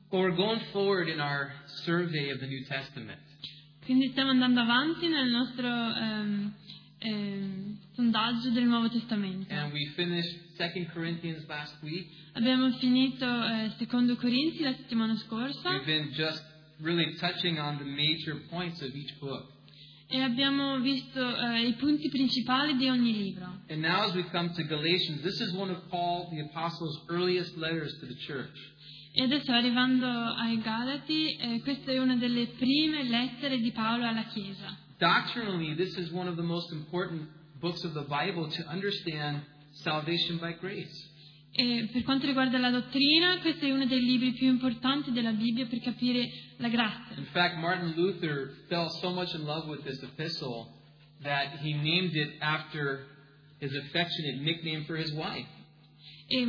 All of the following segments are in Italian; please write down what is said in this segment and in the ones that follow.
Well, we're going forward in our survey of the New Testament. Quindi stiamo andando avanti nel nostro sondaggio del Nuovo Testamento. And we finished 2 Corinthians last week. Abbiamo finito Secondo Corinzi la settimana scorsa We've been just really touching on the major points of each book. e abbiamo visto i punti principali di ogni libro. And now as we come to Galatians, this is one of Paul the Apostle's earliest letters to the church. E adesso arrivando ai Galati, questa è una delle prime lettere di Paolo alla Chiesa. Doctrinally, this is one of the most important books of the Bible to understand salvation by grace. E per quanto riguarda la dottrina, questo è uno dei libri più importanti della Bibbia per capire la grazia. In fact, Martin Luther fell so much in love with this epistle that he named it after his affectionate nickname for his wife. E,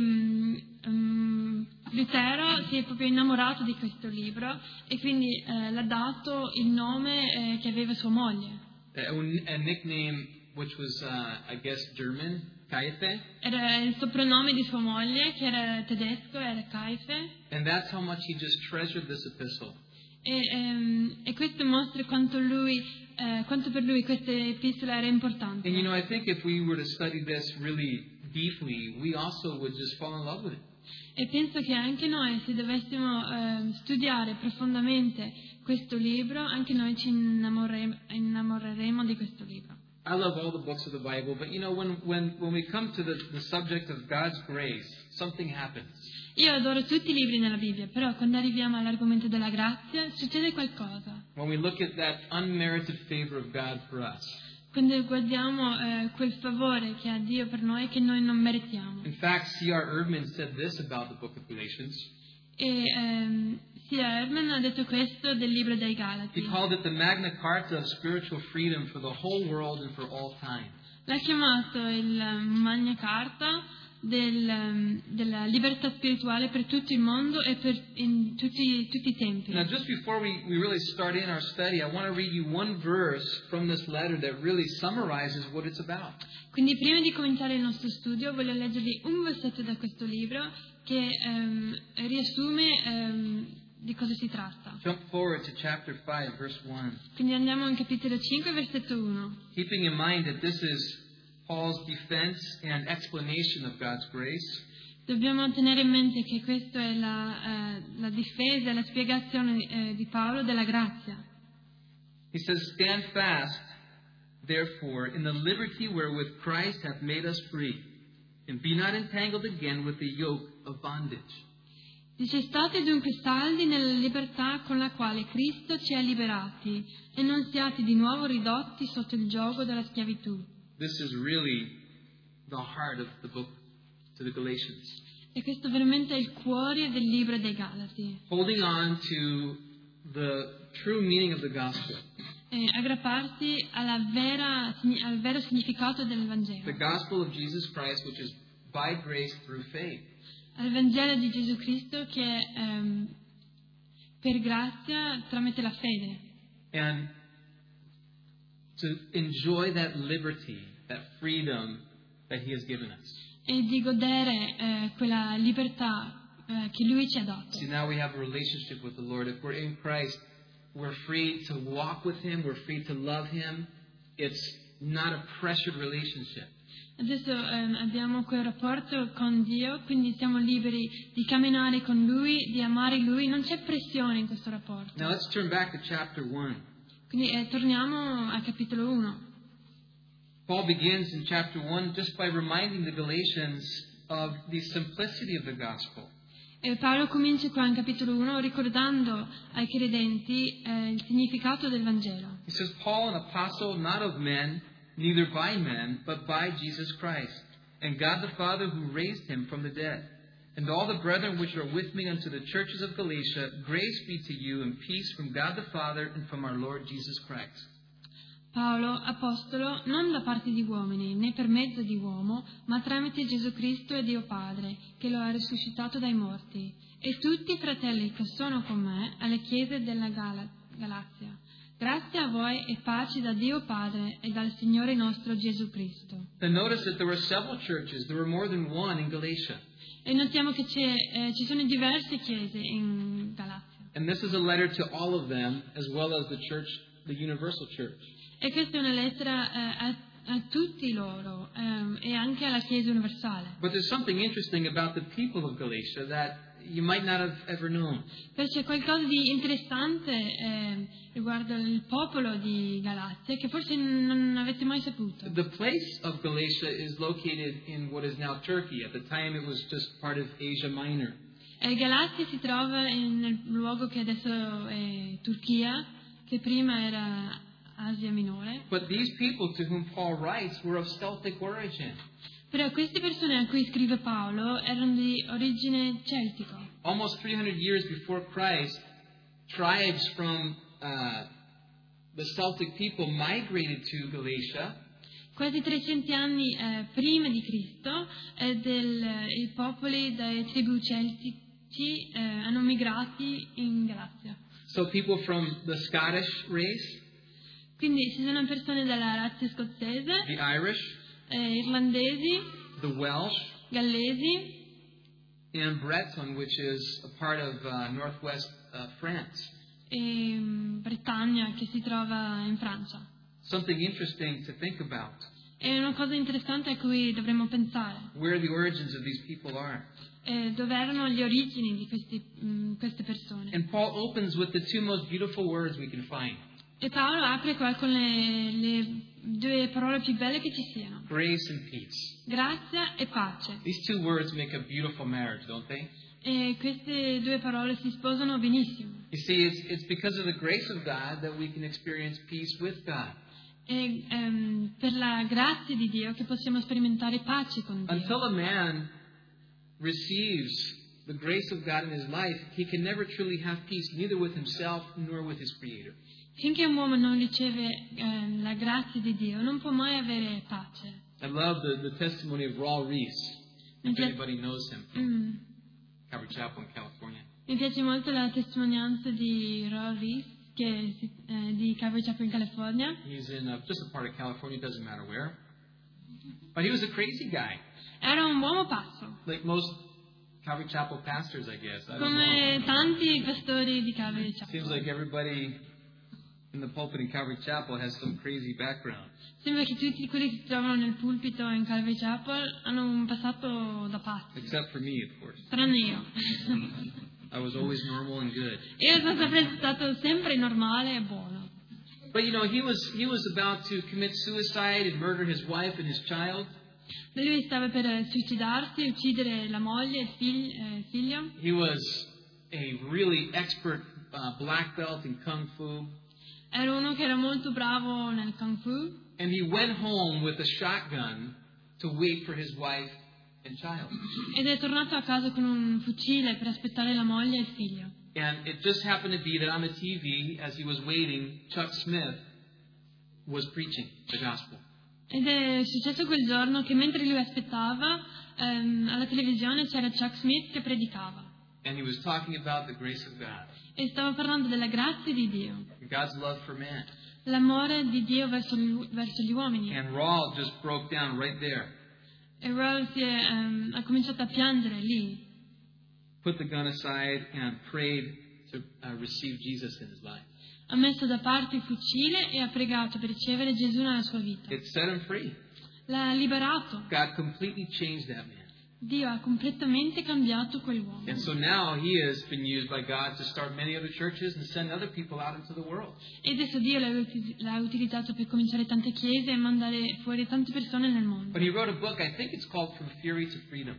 Lutero si è proprio innamorato di questo libro e quindi l'ha dato il nome che aveva sua moglie. A nickname which was, I guess, German, Kaife. Era il soprannome di sua moglie, che era tedesco, era Kaife. And that's how much he just treasured this epistle. E questo mostra quanto per lui questa epistola era importante. And I think if we were to study this really deeply, we also would just fall in love with it. E penso che anche noi, se dovessimo studiare profondamente questo libro, anche noi ci innamoreremo di questo libro. I love all the books of the Bible, but when we come to the subject of God's grace, something happens. Io adoro tutti i libri nella Bibbia, però quando arriviamo all'argomento della grazia succede qualcosa. When we look at that unmerited favor of God for us. Quando guardiamo quel favore che ha Dio per noi che noi non meritiamo. In fact, C.R. Erdman said this about the book of Galatians. E C.R. Erdman ha detto questo del libro dei Galati. He called it the Magna Carta of spiritual freedom for the whole world and for all time. L'ha chiamato il Magna Carta della libertà spirituale per tutto il mondo e in tutti i tempi. Now, just before we really start in our study, I want to read you one verse from this letter that really summarizes what it's about. Quindi prima di cominciare il nostro studio voglio leggervi un versetto da questo libro che riassume di cosa si tratta. Jump forward to chapter 5, verse 1. Quindi andiamo in capitolo 5, versetto 1. Keeping in mind that this is Paul's defense and explanation of God's grace. Dobbiamo tenere in mente che questa è la difesa e la spiegazione di Paolo della grazia. He says, "Stand fast, therefore, in the liberty wherewith Christ hath made us free, and be not entangled again with the yoke of bondage." Dice: state dunque saldi nella libertà con la quale Cristo ci ha liberati, e non siate di nuovo ridotti sotto il giogo della schiavitù. This is really the heart of the book to the Galatians. E questo veramente è il cuore del libro dei Galati. Holding on to the true meaning of the gospel. Aggrapparsi al vero significato del Vangelo. The gospel of Jesus Christ, which is by grace through faith. Al Vangelo di Gesù Cristo che è per grazia tramite la fede. And to enjoy that liberty, that freedom that He has given us. E di godere quella libertà che Lui ci ha dato. See, now we have a relationship with the Lord. If we're in Christ, we're free to walk with Him. We're free to love Him. It's not a pressured relationship. Adesso abbiamo quel rapporto con Dio, quindi siamo liberi di camminare con Lui, di amare Lui. Non c'è pressione in questo rapporto. Now let's turn back to chapter 1. Quindi torniamo al capitolo 1. Paul begins in chapter 1 just by reminding the Galatians of the simplicity of the gospel. E Paolo comincia qua in capitolo 1 ricordando ai credenti il significato del Vangelo. He says, "Paul, an apostle, not of men, neither by men, but by Jesus Christ, and God the Father who raised Him from the dead. And all the brethren which are with me unto the churches of Galatia, grace be to you and peace from God the Father and from our Lord Jesus Christ." Paolo, apostolo, non da parte di uomini, né per mezzo di uomo, ma tramite Gesù Cristo e Dio Padre, che lo ha risuscitato dai morti, e tutti i fratelli che sono con me alle chiese della Galazia. Grazie a voi e pace da Dio Padre e dal Signore nostro Gesù Cristo. And notice that there were several churches. There were more than one in Galatia. E notiamo che ci sono diverse chiese in Galazia. And this is a letter to all of them, as well as the church, the universal church. E questa è una lettera a tutti loro e anche alla Chiesa universale. But there's something interesting about the people of Galatia that you might not have ever known. Però c'è qualcosa di interessante riguardo il popolo di Galazia che forse non avete mai saputo. The place of Galatia is located in what is now Turkey. At the time it was just part of Asia Minor. Galazia si trova nel luogo che adesso è Turchia, che prima era Asia Minore. But these people to whom Paul writes were of Celtic origin. Però queste persone a cui scrive Paolo erano di origine celtico. Almost 300 years before Christ, tribes from the Celtic people migrated to Galatia. Quasi 300 anni prima di Cristo, i popoli dai tribù celtici hanno migrati in Galazia. So people from the Scottish race, Quindi ci sono persone dalla razza scozzese, the Irish, irlandesi, the Welsh, gallesi and Breton, which is a part of northwest France. e Bretagna che si trova in Francia. Something interesting to think about, È una cosa interessante a cui dovremmo pensare. where the origins of these people are. Dove erano le origini di queste persone. And Paul opens with the two most beautiful words we can find. E Paolo apre qua con le due parole più belle che ci siano. Grace and peace. Grazia e pace. These two words make a beautiful marriage, don't they? E queste due parole si sposano benissimo. You see, it's because of the grace of God that we can experience peace with God. E per la grazia di Dio che possiamo sperimentare pace con Dio. Until a man receives the grace of God in his life, he can never truly have peace, neither with himself nor with his Creator. Finché un uomo non riceve la grazia di Dio, non può mai avere pace. I love the testimony of Raul Reese, if anybody knows him from Calvary Chapel in California. Mi piace molto la testimonianza di Raul Reese, di Calvary Chapel in California. He's in just a part of California, it doesn't matter where. But he was a crazy guy, Era un uomo pazzo, like most Calvary Chapel pastors, I guess. I don't come know. tanti pastori di Calvary Chapel. Seems like everybody in the pulpit in Calvary Chapel has some crazy background. Sembra che tutti quelli che si trovano nel pulpito in Calvary Chapel hanno un passato da pazzi, Except for me, of course. tranne io. I was always normal and good. Io sono sempre stato sempre normale e buono. But he was about to commit suicide and murder his wife and his child. Lui stava per suicidarsi, uccidere la moglie e il figlio. He was a really expert black belt in Kung Fu. Era uno che era molto bravo nel Kung Fu. And he went home with a shotgun to wait for his wife and child. Ed è tornato a casa con un fucile per aspettare la moglie e il figlio. And it just happened to be that on the TV, as he was waiting, Chuck Smith was preaching the gospel. Ed è successo quel giorno che mentre lui aspettava, alla televisione c'era Chuck Smith che predicava. And he was talking about the grace of God, E stava parlando della grazia di Dio, God's love for man. l'amore di Dio verso gli uomini. And Raul just broke down right there. E Raul ha cominciato a piangere lì. Put the gun aside and prayed to receive Jesus in his life. Ha messo da parte il fucile e ha pregato per ricevere Gesù nella sua vita. It set him free. L'ha liberato. God completely changed that man. Dio ha completamente cambiato quell'uomo. And so now he has been used by God to start many other churches and send other people out into the world. E adesso Dio l'ha utilizzato per cominciare tante chiese e mandare fuori tante persone nel mondo. But he wrote a book, I think it's called From Fury to Freedom.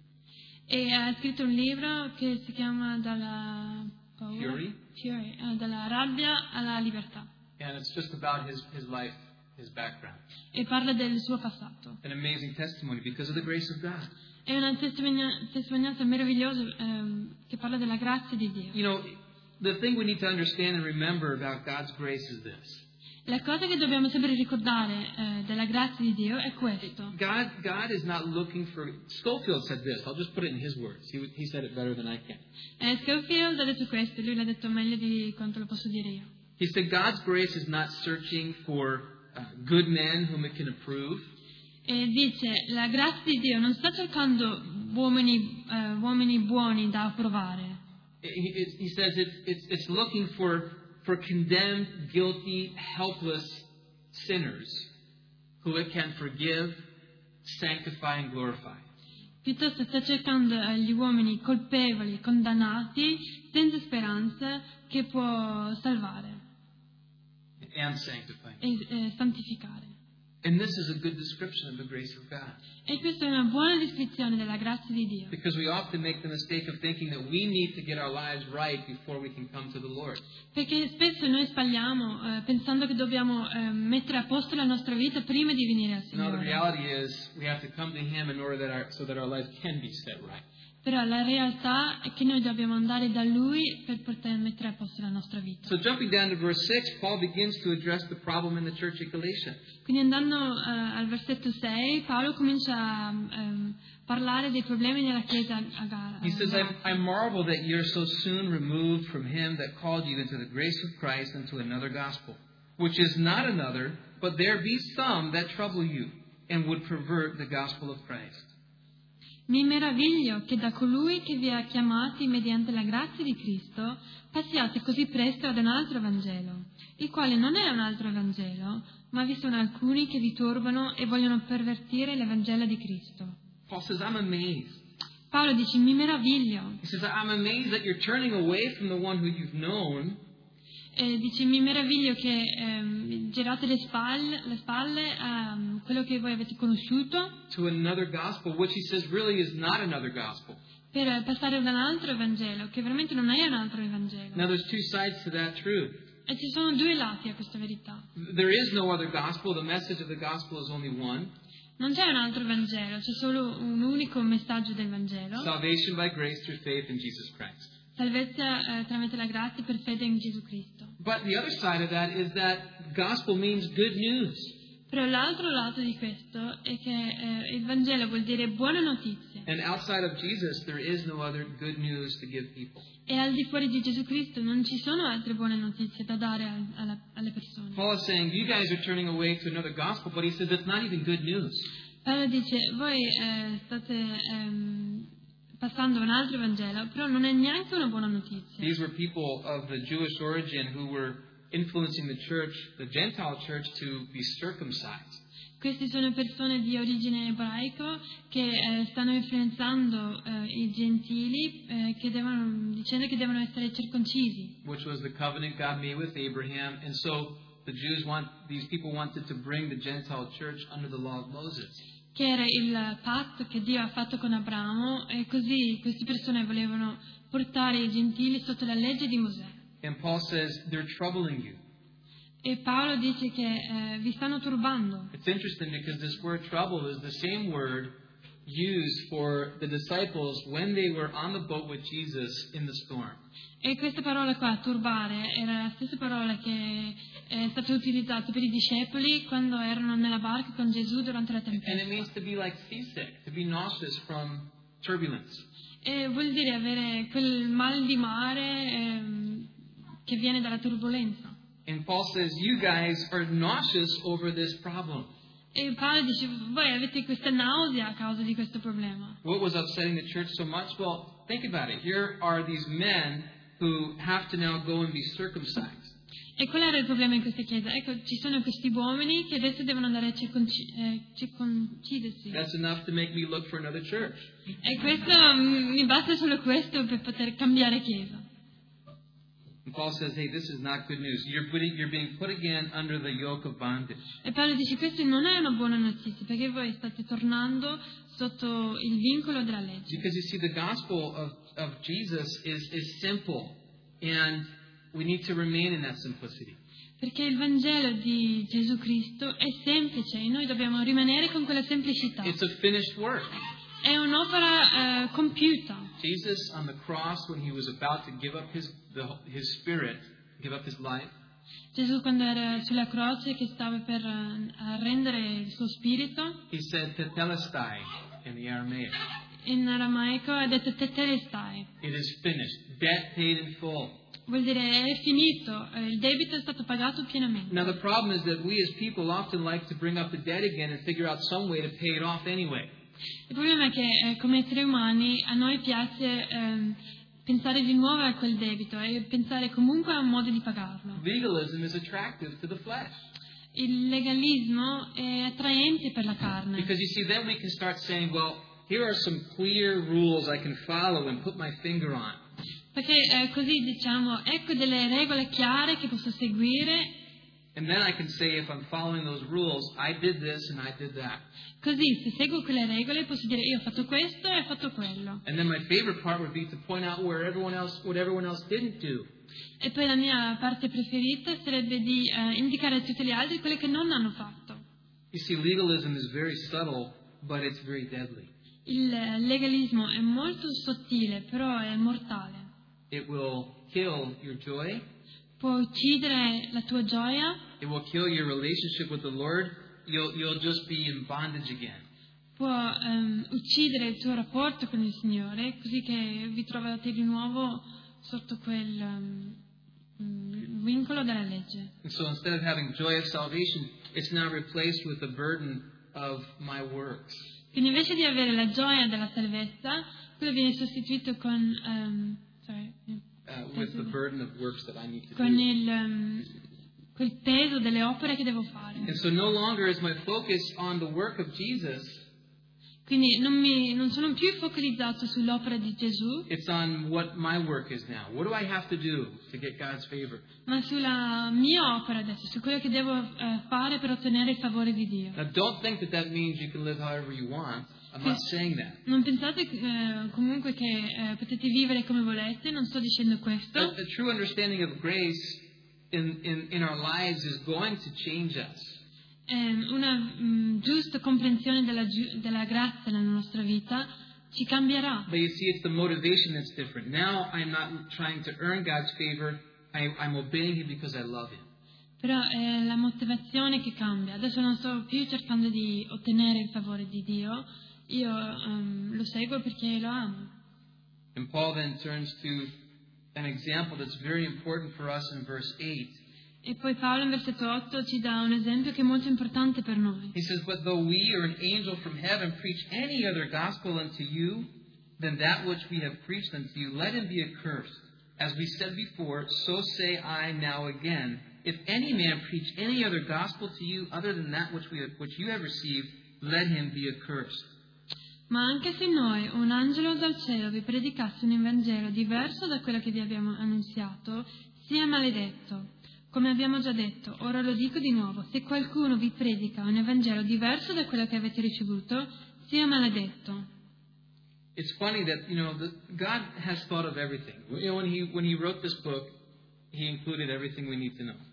E ha scritto un libro che si chiama Dalla paura, Fury? dalla rabbia alla libertà. And it's just about his life, his background. E parla del suo passato. An amazing testimony because of the grace of God. È una testimonianza meravigliosa che parla della grazia di Dio. The thing we need to understand and remember about God's grace is this. La cosa che dobbiamo sempre ricordare della grazia di Dio è questo. God is not looking for... Schofield said this. I'll just put it in his words. He said it better than I can. Schofield ha detto questo, lui l'ha detto meglio di quanto lo posso dire io. He said God's grace is not searching for good men whom it can approve. E dice, la grazia di Dio non sta cercando uomini buoni da approvare. He says it's looking for condemned, guilty, helpless sinners who it can forgive, sanctify, and glorify. Piuttosto sta cercando gli uomini colpevoli, condannati, senza speranza, che può salvare And sanctify. e santificare. And this is a good description of the grace of God. E questa è una buona descrizione della grazia di Dio. Because we often make the mistake of thinking that we need to get our lives right before we can come to the Lord. Perché spesso noi sbagliamo pensando che dobbiamo mettere a posto la nostra vita prima di venire al No, the Signore. reality is we have to come to Him in order so that our lives can be set right. Però la realtà è che noi dobbiamo andare da Lui per poter mettere a posto la nostra vita. So jumping down to verse 6, Paul begins to address the problem in the church at Galatia. Quindi andando al versetto 6, Paolo comincia a parlare dei problemi della Chiesa a He says, Galazia. I marvel that you're so soon removed from Him that called you into the grace of Christ into another gospel, which is not another, but there be some that trouble you and would pervert the gospel of Christ. Mi meraviglio che da colui che vi ha chiamati mediante la grazia di Cristo passiate così presto ad un altro Vangelo, il quale non è un altro Vangelo, ma vi sono alcuni che vi turbano e vogliono pervertire l'Evangelo di Cristo. Paul says, I'm amazed. Paolo dice, mi meraviglio. He says, I'm amazed that you're turning away from the one who you've known Dice, mi meraviglio che girate le spalle a quello che voi avete conosciuto to another gospel, which he says really is not another gospel. per passare ad un altro Evangelo, che veramente non è un altro Evangelo. Now there's two sides to that truth. E ci sono due lati a questa verità. There is no other gospel. The message of the gospel is only one. Non c'è un altro Vangelo, c'è solo un unico messaggio del Vangelo. Salvation by grace through faith in Jesus Christ. Salvezza tramite la grazia per fede in Gesù Cristo. But the other side of that is that gospel means good news. Però l'altro lato di questo è che il Vangelo vuol dire buone notizie. And outside of Jesus, there is no other good news to give people. E al di fuori di Gesù Cristo non ci sono altre buone notizie da dare alle persone. Paul is saying, you guys are turning away to another gospel, but he says it's not even good news. Paolo dice, voi state passando a un altro Vangelo, però non è neanche una buona notizia. These were people of the Jewish origin who were influencing the church, the Gentile church, to be circumcised. Queste sono persone di origine ebraico che stanno influenzando i gentili dicendo che devono essere circoncisi. Which was the covenant God made with Abraham, and so these people wanted to bring the Gentile church under the law of Moses. Che era il patto che Dio ha fatto con Abramo, e così queste persone volevano portare i gentili sotto la legge di Mosè. And Paul says they're troubling you. E Paolo dice che vi stanno turbando. It's interesting because this word trouble is the same word used for the disciples when they were on the boat with Jesus in the storm. E questa parola qua, turbare, era la stessa parola che è stata utilizzata per i discepoli quando erano nella barca con Gesù durante la And it tempesta. means to be like seasick, to be nauseous from turbulence. E vuol dire avere quel mal di mare che viene dalla turbolenza. And Paul says, you guys are nauseous over this problem. E Paolo dice, voi avete questa nausea a causa di questo problema. What was upsetting the church so much? Well, think about it. Here are these men who have to now go and be circumcised. E qual era il problema in questa chiesa? Ecco, ci sono questi uomini che adesso devono andare a circoncidersi. That's enough to make me look for another church. E questo, mi basta solo questo per poter cambiare chiesa. And Paul says, hey, this is not good news. You're being put again under the yoke of bondage. E Paolo dice, questo non è una buona notizia, perché voi state tornando sotto il vincolo della legge. Because you see, the gospel of Jesus is simple, and we need to remain in that simplicity. Perché il Vangelo di Gesù Cristo è semplice e noi dobbiamo rimanere con quella semplicità. It's a finished work. È un'opera compiuta. Jesus on the cross, when he was about to give up his spirit, give up his life, Gesù quando era sulla croce che stava per arrendere il suo spirito, he said tetelestai in the Aramaic. in aramaico ha detto tetelestai. It is finished. Debt paid in full. Vuol dire è finito, il debito è stato pagato pienamente. Now the problem is that we as people often like to bring up the debt again and figure out some way to pay it off anyway. Il problema è che come esseri umani a noi piace pensare di nuovo a quel debito e pensare comunque a un modo di pagarlo. Legalism is attractive to the flesh. Il legalismo è attraente per la carne. Because you see, then we can start saying, well, here are some clear rules I can follow and put my finger on. Perché così diciamo, ecco delle regole chiare che posso seguire. And then I can say, if I'm following those rules, I did this and I did that. Così, se seguo quelle regole, posso dire io ho fatto questo e ho fatto quello. And then my favorite part would be to point out what everyone else didn't do. E poi la mia parte preferita sarebbe di indicare a tutti gli altri quelle che non hanno fatto. You see, legalism is very subtle, but it's very deadly. Il legalismo è molto sottile, però è mortale. It will kill your joy. Può uccidere la tua gioia. It will kill your relationship with the Lord. You'll just be in bondage again. Può uccidere il tuo rapporto con il Signore, così che vi trovate di nuovo sotto quel vincolo della legge. And so instead of having joy of salvation, it's now replaced with the burden of my works. Quindi invece di avere la gioia della salvezza, quello viene sostituito con With the burden of works that I need to con do. quel peso delle opere che devo fare. And so no longer is my focus on the work of Jesus. Quindi non sono più focalizzato sull'opera di Gesù, It's on what my work is now. What do I have to do to get God's favor? ma sulla mia opera adesso, su quello che devo fare per ottenere il favore di Dio. Now don't think that means you can live however you want. I'm not saying that. Non pensate comunque che potete vivere come volete, non sto dicendo questo. But the true understanding of grace in our lives is going to change us. Una giusta comprensione della grazia nella nostra vita ci cambierà. But you see, it's the motivation that's different. Now I'm not trying to earn God's favor. I'm obeying Him because I love Him. Però è la motivazione che cambia. Adesso non sto più cercando di ottenere il favore di Dio. Io lo seguo perché lo amo. And Paul then turns to an example that's very important for us in verse 8. E poi Paolo in versetto 8 ci dà un esempio che è molto importante per noi. He says, "But though we or an angel from heaven preach any other gospel unto you than that which we have preached unto you, let him be accursed. As we said before, so say I now again. If any man preach any other gospel to you other than that which you have received, let him be accursed." Ma anche se noi, un angelo dal cielo, vi predicasse un Evangelo diverso da quello che vi abbiamo annunziato, sia maledetto. Come abbiamo già detto, ora lo dico di nuovo, se qualcuno vi predica un Evangelo diverso da quello che avete ricevuto, sia maledetto. It's funny that, God has thought of everything. When he wrote this book, he included everything we need to know.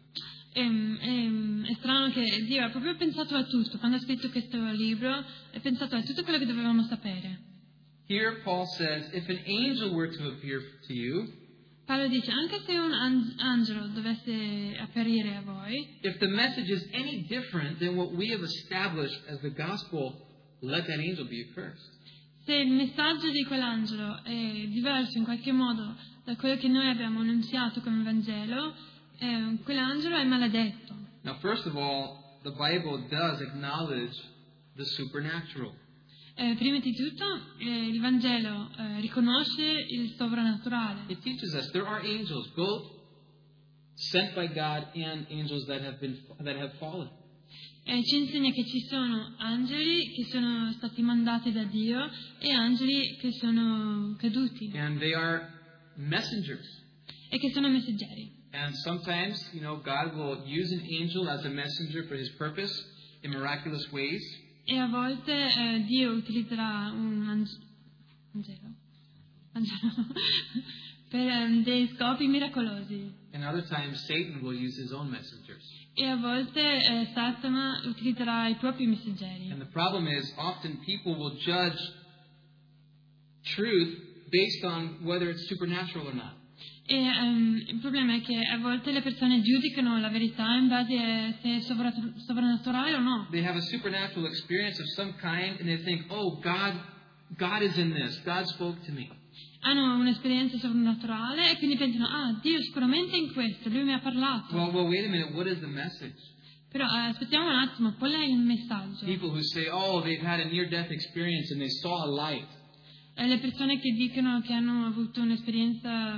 È strano che Dio ha proprio pensato a tutto. Quando ha scritto questo libro, ha pensato a tutto quello che dovevamo sapere. Here Paul says, if an angel were to appear to you, Paolo dice, anche se un angelo dovesse apparire a voi, if the message is any different than what we have established as the gospel, let that angel be accursed. Se il messaggio di quell'angelo è diverso in qualche modo da quello che noi abbiamo annunziato come Vangelo, quell'angelo è maledetto. Now, first of all, the Bible does acknowledge the supernatural. Prima di tutto, il Vangelo riconosce il sovrannaturale. It teaches us there are angels, both sent by God and angels that have fallen. Ci insegna che ci sono angeli che sono stati mandati da Dio e angeli che sono caduti. And they are messengers. E che sono messaggeri. And sometimes, God will use an angel as a messenger for His purpose in miraculous ways. E a volte Dio utilizzerà un angelo per dei scopi miracolosi. And other times, Satan will use his own messengers. E a volte Satana utilizzerà i propri messaggeri. And the problem is, often people will judge truth based on whether it's supernatural or not. E il problema è che a volte le persone giudicano la verità in base a se è sovrannaturale o no. They have a supernatural experience of some kind and they think, oh, God is in this. God spoke to me. Hanno un'esperienza sovrannaturale e quindi pensano, Dio sicuramente è in questo, Lui mi ha parlato. Well, wait a minute. What is the message? Però aspettiamo un attimo, qual è il messaggio? People who say, oh, they've had a near-death experience and they saw a light. Le persone che dicono che hanno avuto un'esperienza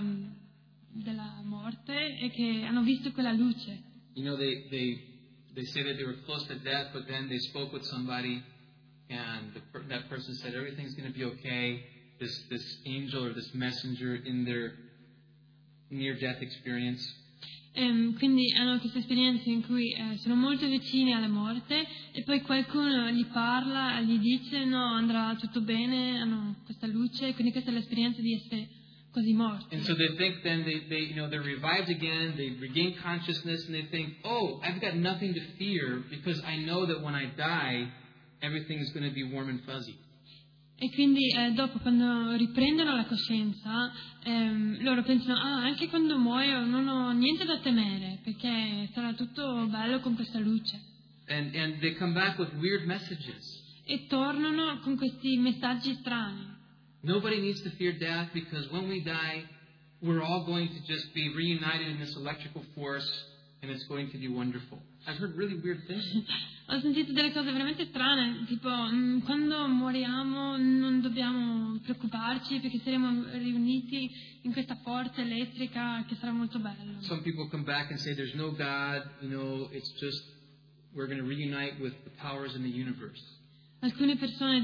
della morte e che hanno visto quella luce. You know, they say that they were close to death, but then they spoke with somebody, and that person said everything's going to be okay. This angel or this messenger in their near-death experience. Quindi hanno questa esperienza in cui sono molto vicini alla morte e poi qualcuno gli parla, gli dice no, andrà tutto bene, hanno questa luce, quindi questa è l'esperienza di essere quasi morti. And so they think then they're revived again, they regain consciousness, and they think, oh, I've got nothing to fear because I know that when I die, everything is going to be warm and fuzzy. E quindi dopo, quando riprendono la coscienza, loro pensano, anche quando muoio non ho niente da temere, perché sarà tutto bello con questa luce. And they come back with weird messages. E tornano con questi messaggi strani. Nobody needs to fear death because when we die, we're all going to just be reunited in this electrical force and it's going to be wonderful. I've heard really weird things. Ho sentito delle cose veramente strane, tipo quando moriamo non dobbiamo preoccuparci perché saremo riuniti in questa forza elettrica che sarà molto bello. Some people come back and say there's no God, it's just we're going to reunite with the powers in the universe. Alcune persone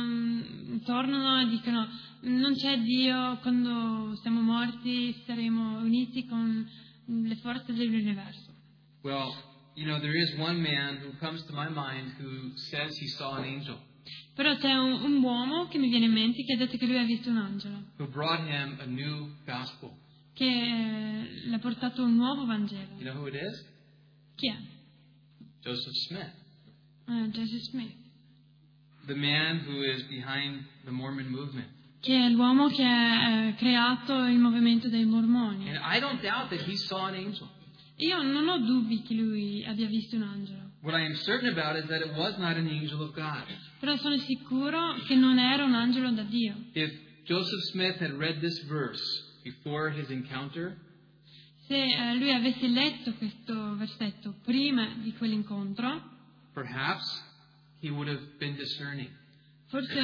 tornano e dicono non c'è Dio, quando siamo morti saremo uniti con le forze dell'universo. Well, there is one man who comes to my mind who says he saw an angel. Però c'è un uomo che mi viene in mente che ha detto che lui ha visto un angelo. Who brought him a new gospel. Che le ha portato un nuovo Vangelo. You know who it is? Chi è? Joseph Smith. Joseph Smith. The man who is behind the Mormon movement. Che è l'uomo che ha creato il movimento dei Mormoni. And I don't doubt that he saw an angel. Io non ho dubbi che lui abbia visto un angelo. What I am certain about is that it was not an angel of God. Però sono sicuro che non era un angelo da Dio. If Joseph Smith had read this verse before his encounter, se lui avesse letto questo versetto prima di quell'incontro, perhaps he would have been discerning. Forse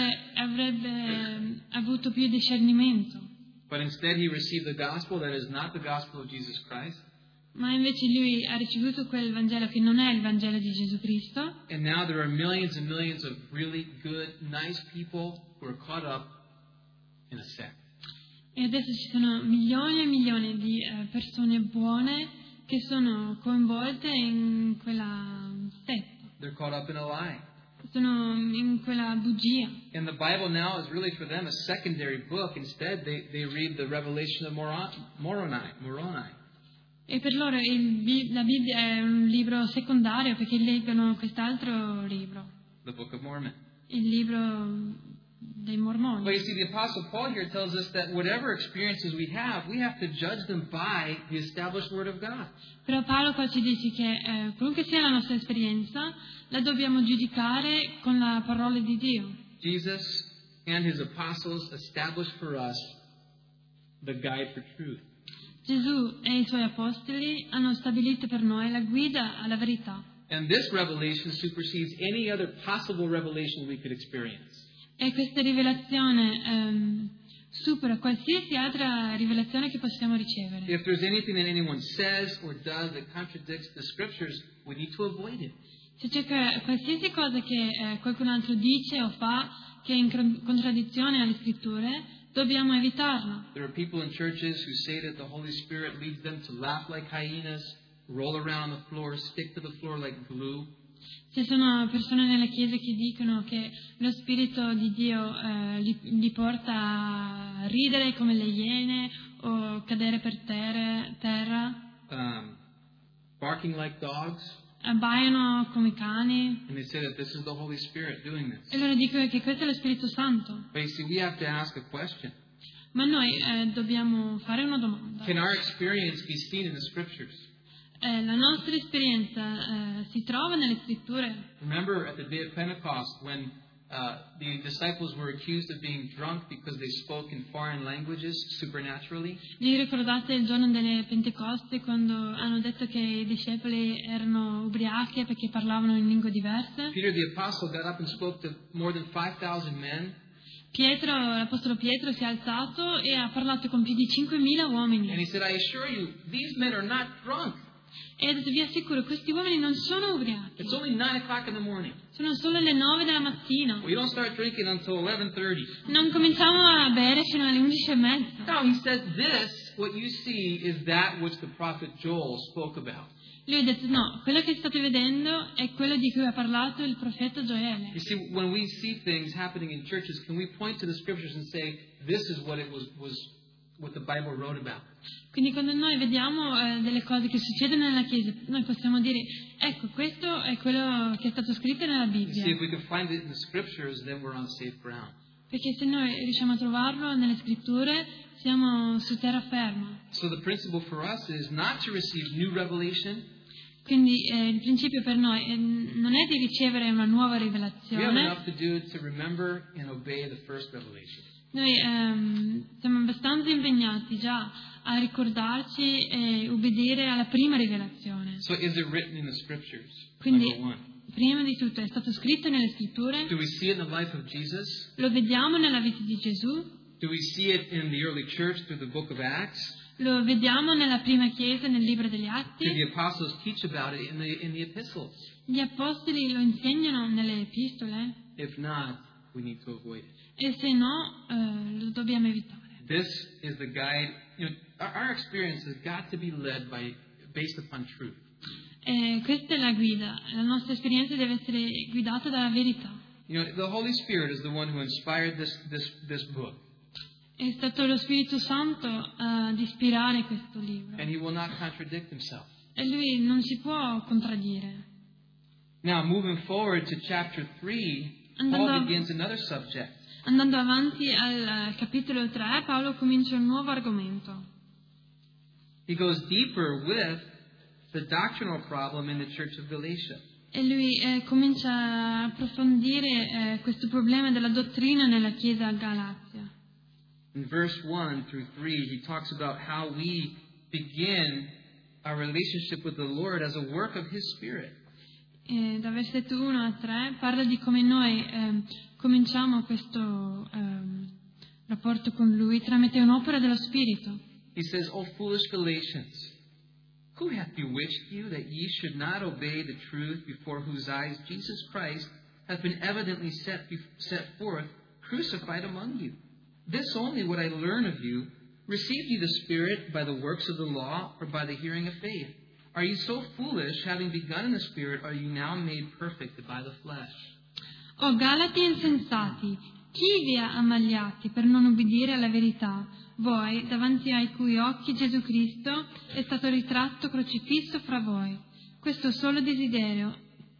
avrebbe avuto più discernimento. But instead he received the gospel that is not the gospel of Jesus Christ. Ma invece lui ha ricevuto quel Vangelo che non è il Vangelo di Gesù Cristo. And now there are millions and millions of really good, nice people who are caught up in a sect. E adesso ci sono milioni e milioni di persone buone che sono coinvolte in quella setta. They're caught up in a lie. Sono in quella bugia. And the Bible now is really for them a secondary book. Instead, they read the Revelation of Moroni. E per loro la Bibbia è un libro secondario perché leggono quest'altro libro. The Book of Mormon. Il libro dei Mormoni. But you see, the Apostle Paul here tells us that whatever experiences we have to judge them by the established Word of God. Però Paolo qua ci dice che qualunque sia la nostra esperienza, la dobbiamo giudicare con la parola di Dio. Jesus and his apostles established for us the guide for truth. Gesù e i suoi apostoli hanno stabilito per noi la guida alla verità. And this revelation supersedes any other possible revelation we could experience. E questa rivelazione supera qualsiasi altra rivelazione che possiamo ricevere. If there's anything that anyone says or does that contradicts the scriptures, we need to avoid it. Se c'è qualsiasi cosa che qualcun altro dice o fa che è in contraddizione alle scritture, dobbiamo evitarla. There are people in churches who say that the Holy Spirit leads them to laugh like hyenas, roll around on the floor, stick to the floor like glue. Ci sono persone nelle chiese che dicono che lo Spirito di Dio li porta a ridere come le iene o cadere per terra. Barking like dogs. Abbaiano come cani. And they say that this is the Holy Spirit doing this. E loro dicono che questo è lo Spirito Santo. But you see, we have to ask a question. Ma noi dobbiamo fare una domanda. Can our experience be seen in the scriptures? La nostra esperienza si trova nelle scritture. Remember at the day of Pentecost when The disciples were accused of being drunk because they spoke in foreign languages supernaturally. Vi ricordate il giorno delle Pentecoste quando hanno detto che i discepoli erano ubriachi perché parlavano in lingue diverse? Peter the apostle got up and spoke to more than 5,000 men. L'apostolo Pietro si è alzato e ha parlato con più di 5.000 uomini. And he said, I assure you, these men are not drunk. E ha detto, vi assicuro, questi uomini non sono ubriachi. It's only 9 o'clock in the morning. Sono solo le 9 della mattina. We don't start drinking until 11:30. Non cominciamo a bere fino alle 11:30. No, he said, this, what you see, is that which the prophet Joel spoke about. Lui ha detto, no, quello che state vedendo è quello di cui ha parlato il profeta Gioele. You see, when we see things happening in churches, can we point to the scriptures and say, this is what it was what the Bible wrote about? Quindi quando noi vediamo delle cose che succedono nella Chiesa, noi possiamo dire, ecco, questo è quello che è stato scritto nella Bibbia. See, if we can find it in the scriptures, then we're on safe ground. Perché se noi riusciamo a trovarlo nelle scritture, siamo su terra ferma. So the principle for us is not to receive new revelation. Quindi il principio per noi non è di ricevere una nuova We have rivelazione. enough to do to remember and obey the first revelation. Noi siamo abbastanza impegnati già a ricordarci e ubbidire alla prima rivelazione. So is it written in the scriptures? Quindi, Number one. prima di tutto, è stato scritto nelle scritture? Do we see it in the life of Jesus? Lo vediamo nella vita di Gesù? Do we see it in the early church through the book of Acts? Lo vediamo nella prima chiesa, nel libro degli Did Atti? the apostles teach about it in the epistles? Gli apostoli lo insegnano nelle epistole? If not, we need to avoid it. E se no, lo dobbiamo evitare. This is the guide. You know, our experience has got to be led based upon truth. E questa è la guida. La nostra esperienza deve essere guidata dalla verità. You know, the Holy Spirit is the one who inspired this book, È stato lo Spirito Santo ad ispirare questo libro. and He will not contradict Himself. E lui non si può contraddire. Now, moving forward to chapter 3, Paul begins another subject. Andando avanti al capitolo 3, Paolo comincia un nuovo argomento. He goes deeper with the doctrinal problem in the church of Galatia. E lui comincia a approfondire questo problema della dottrina nella Chiesa a Galazia. In verse 1 through 3, he talks about how we begin our relationship with the Lord as a work of His Spirit. E da versetto 1 a 3 parla di come noi cominciamo questo rapporto con Lui tramite un'opera dello Spirito. He says, O foolish Galatians, who hath bewitched you that ye should not obey the truth, before whose eyes Jesus Christ hath been evidently set forth, crucified among you? This only would I learn of you. Received ye the Spirit by the works of the law, or by the hearing of faith? Are you so foolish, having begun in the Spirit, are you now made perfect by the flesh? O Galati insensati, chi vi ha ammagliati per non ubbidire alla verità? Voi, davanti ai cui occhi Gesù Cristo è stato ritratto crocifisso fra voi. Questo solo desidero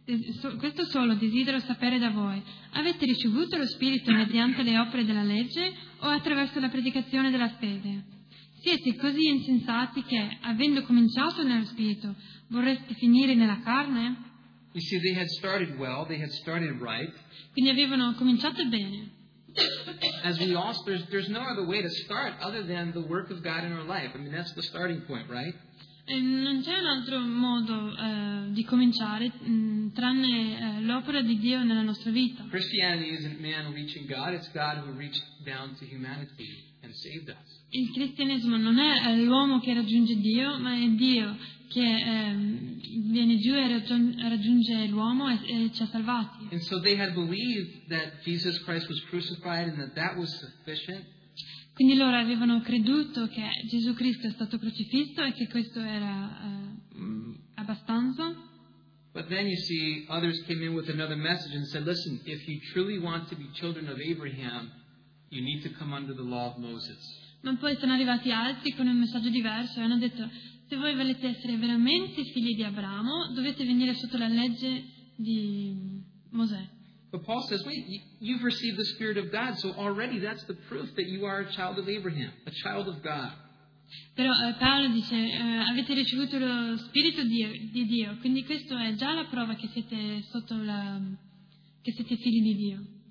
sapere da voi. Avete ricevuto lo Spirito mediante le opere della legge o attraverso la predicazione della fede? Siete così insensati che, avendo cominciato nello Spirito, vorreste finire nella carne? You see, they had started well, they had started right. Quindi avevano cominciato bene. As we all, there's no other way to start other than the work of God in our life. I mean, that's the starting point, right? E non c'è un altro modo di cominciare tranne l'opera di Dio nella nostra vita. Christianity isn't man reaching God, it's God who reached down to humanity and saved us. Il cristianesimo non è l'uomo che raggiunge Dio, ma è Dio che viene giù e raggiunge l'uomo e ci ha salvati. And so they had believed that Jesus Christ was crucified and that was sufficient. Quindi loro avevano creduto che Gesù Cristo è stato crocifisso e che questo era abbastanza. But then you see others came in with another message and said, listen, if you truly want to be children of Abraham, you need to come under the law of Moses. Ma poi sono arrivati altri con un messaggio diverso e hanno detto: se voi volete essere veramente figli di Abramo, dovete venire sotto la legge di Mosè. But Paul says, wait, you've received the Spirit of God, so already that's the proof that you are a child of Abraham, a child of God. Però Paolo dice, avete ricevuto lo Spirito di Dio, quindi questo è già la prova che siete che siete figli di Dio.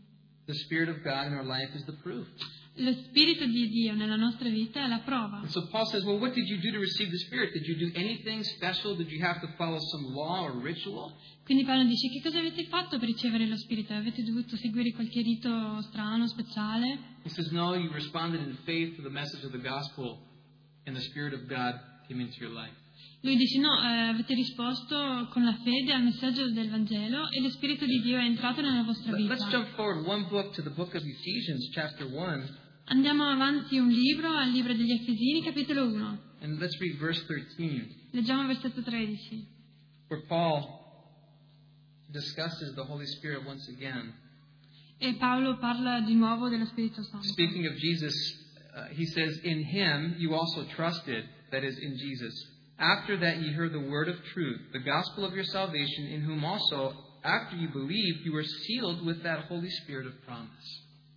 The Spirit of God in our life is the proof. Lo Spirito di Dio nella nostra vita è la prova. And so Paul says, well, what did you do to receive the Spirit? Did you do anything special? Did you have to follow some law or ritual? Quindi Paolo dice, che cosa avete fatto per ricevere lo Spirito? Avete dovuto seguire qualche rito strano, speciale? He says, no, you responded in faith to the message of the gospel, and the Spirit of God came into your life. Lui dice, no, avete risposto con la fede al messaggio del Vangelo e lo Spirito di Dio è entrato nella vostra vita. Let's jump forward one book to the book of Ephesians, chapter 1. Andiamo avanti un libro, al libro degli Efesini, capitolo 1. And let's read verse 13, Leggiamo versetto 13. where Paul discusses the Holy Spirit once again. E Paolo parla di nuovo dello Spirito Santo. Speaking of Jesus, he says, in him you also trusted, that is, in Jesus. After that ye heard the word of truth, the gospel of your salvation, in whom also, after you believed, you were sealed with that Holy Spirit of promise.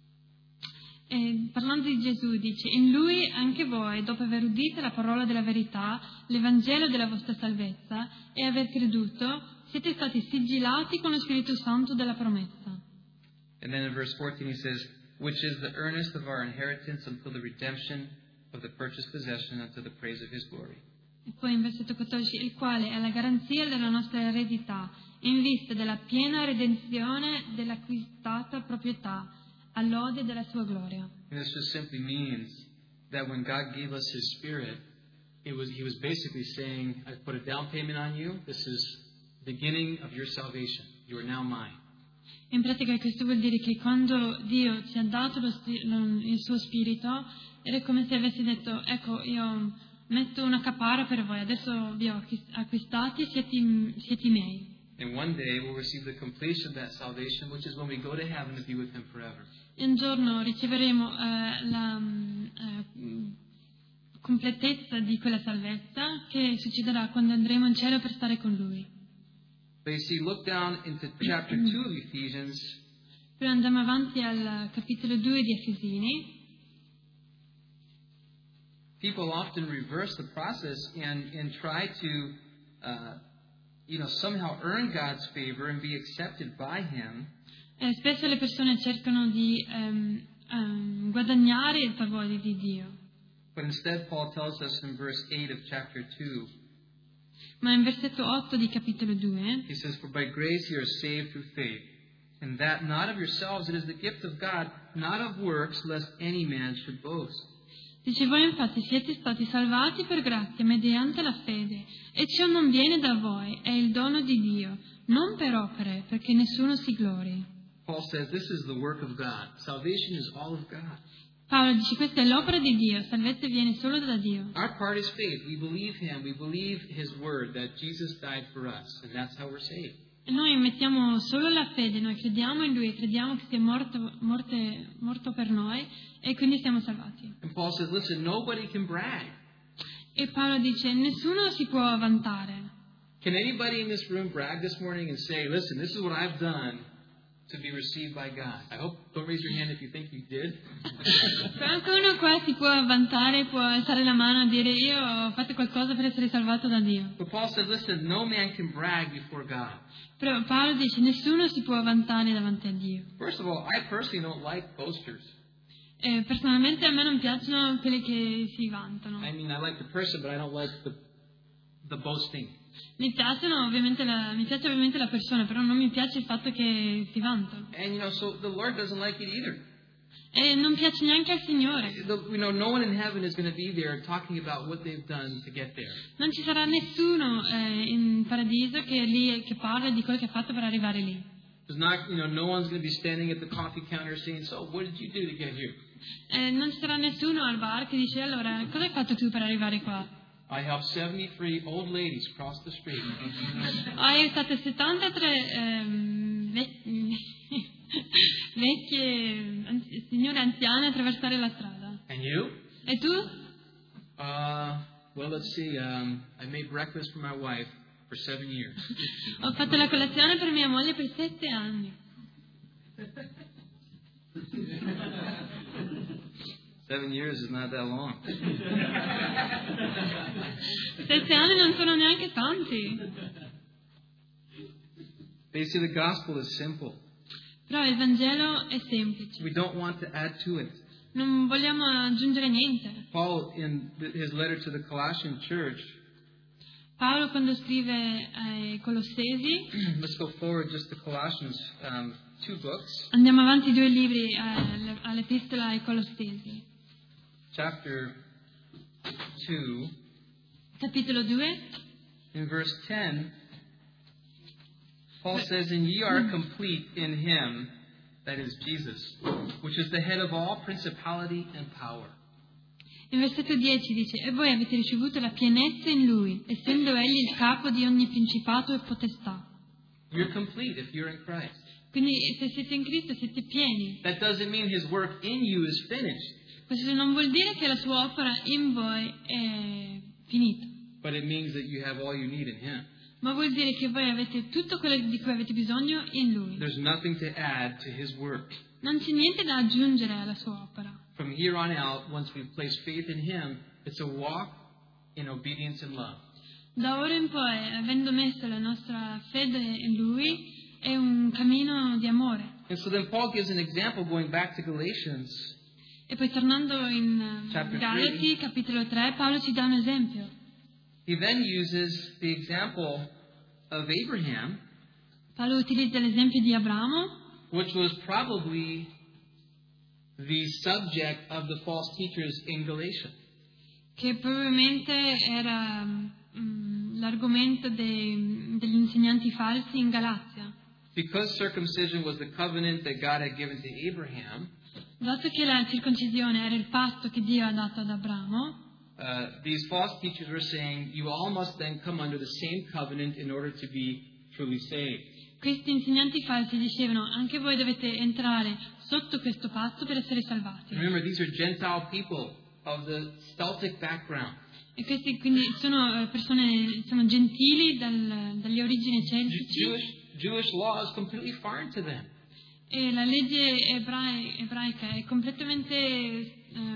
E parlando di Gesù dice, in Lui anche voi, dopo aver udito la parola della verità, l'Evangelo della vostra salvezza, e aver creduto, siete stati sigillati con lo Spirito Santo della promessa. And then in verse 14 he says, which is the earnest of our inheritance until the redemption of the purchased possession unto the praise of his glory. E poi in versetto 14, il quale è la garanzia della nostra eredità, in vista della piena redenzione dell'acquistata proprietà, all'ode della sua gloria. And this just simply means that when God gave us his Spirit, he was basically saying, I put a down payment on you. This is the beginning of your salvation. You are now mine. In pratica questo vuol dire che quando Dio ci ha dato il suo Spirito, era come se avesse detto, ecco, io metto una capara per voi, adesso vi ho acquistati, siete miei. And one day we'll receive the completion of that salvation, which is when we go to heaven to be with him forever. E un giorno riceveremo la completezza di quella salvezza che succederà quando andremo in cielo per stare con Lui. But you see, look down into chapter 2 of Ephesians. Poi andiamo avanti al capitolo 2 di Efesini. People often reverse the process and try to, somehow earn God's favor and be accepted by him. Spesso le persone cercano di guadagnare il favore di Dio. But instead, Paul tells us in verse 8 of chapter 2, Ma in versetto 8 di capitolo 2, he says, for by grace you are saved through faith, and that not of yourselves, it is the gift of God, not of works, lest any man should boast. dice, voi infatti siete stati salvati per grazia mediante la fede, e ciò non viene da voi, è il dono di Dio, non per opere, perché nessuno si glori. Paul says this is the work of God. Salvation is all of God. Paolo dice, questa è l'opera di Dio, salvezza viene solo da Dio. Our part is faith. We believe him. We believe his word, that Jesus died for us, and that's how we're saved. E noi mettiamo solo la fede, noi crediamo in Lui, crediamo che sia morto per noi, e quindi siamo salvati. And Paul says, listen, nobody can brag. E Paolo dice, nessuno si può vantare. Can anybody in this room brag this morning and say, listen, this is what I've done to be received by God? I hope, don't raise your hand if you think you did. Qualcuno qua si può vantare, può alzare la mano e dire, io ho fatto qualcosa per essere salvato da Dio. But Paul says, listen, no man can brag before God. Però Paolo dice, nessuno si può vantare davanti a Dio. First of all, I personally don't like boasters. Personalmente a me non piacciono quelli che si vantano. I mean, I like the person, but I don't like the boasting. Mi piace ovviamente la persona, però non mi piace il fatto che si vantano. And, so the Lord doesn't like it either. E non piace neanche al Signore. No one in heaven is going to be there talking about what they've done to get there. Non ci sarà nessuno in paradiso che parla di quello che ha fatto per arrivare lì. There's not, no one's going to be standing at the coffee counter saying, so what did you do to get here? Non ci sarà nessuno al bar che dice, allora, cosa hai fatto tu per arrivare qua? I helped 73 old ladies cross the street. Ho aiutato 73 vecchie signore anziane a attraversare la strada. And you? E tu? Well, let's see. I made breakfast for my wife for 7 years. Ho fatto la colazione per mia moglie per 7 anni. 7 years is not that long. 7 anni non sono neanche tanti. But you see, the gospel is simple. Però il Vangelo è semplice. We don't want to add to it. Non vogliamo aggiungere niente. Paul, in his letter to the Colossian church, Paolo quando scrive ai Colossesi, let's go forward just to Colossians, 2 books, andiamo avanti 2 libri all'epistola ai Colossesi. chapter 2, Capitolo 2, in verse 10, Paul says, "And ye are complete in him," that is Jesus, "which is the head of all principality and power." il versetto 10 dice: "E voi avete ricevuto la pienezza in lui, essendo egli il capo di ogni principato e potestà." You're complete if you're in Christ. Quindi se siete in Cristo siete pieni. That doesn't mean his work in you is finished, Questo non vuol dire che la sua opera in voi è finita, but it means that you have all you need in him. ma vuol dire che voi avete tutto quello di cui avete bisogno in lui. There's nothing to add to his work. Non c'è niente da aggiungere alla sua opera. From here on out, once we've placed faith in him, it's a walk in obedience and love. Da ora in poi, avendo messo la nostra fede in lui, è un cammino di amore. And so then Paul gives an example going back to Galatians. E poi tornando in Chapter Galati, capitolo 3, Paolo ci dà un esempio. He then uses the example of Abraham, Paolo utilizza l'esempio di Abramo, which was probably the subject of the false teachers in Galatia. che probabilmente era l'argomento degli insegnanti falsi in Galazia. Because circumcision was the covenant that God had given to Abraham, Dato che la circoncisione era il patto che Dio ha dato ad Abramo, these false teachers were saying, you all must then come under the same covenant in order to be truly saved. questi insegnanti falsi dicevano: anche voi dovete entrare sotto questo patto per essere salvati. Remember, these are Gentile people of the Celtic background. E questi quindi sono persone, sono gentili dalle origini celtici, Jewish law is completely foreign to them. e la legge ebraica è completamente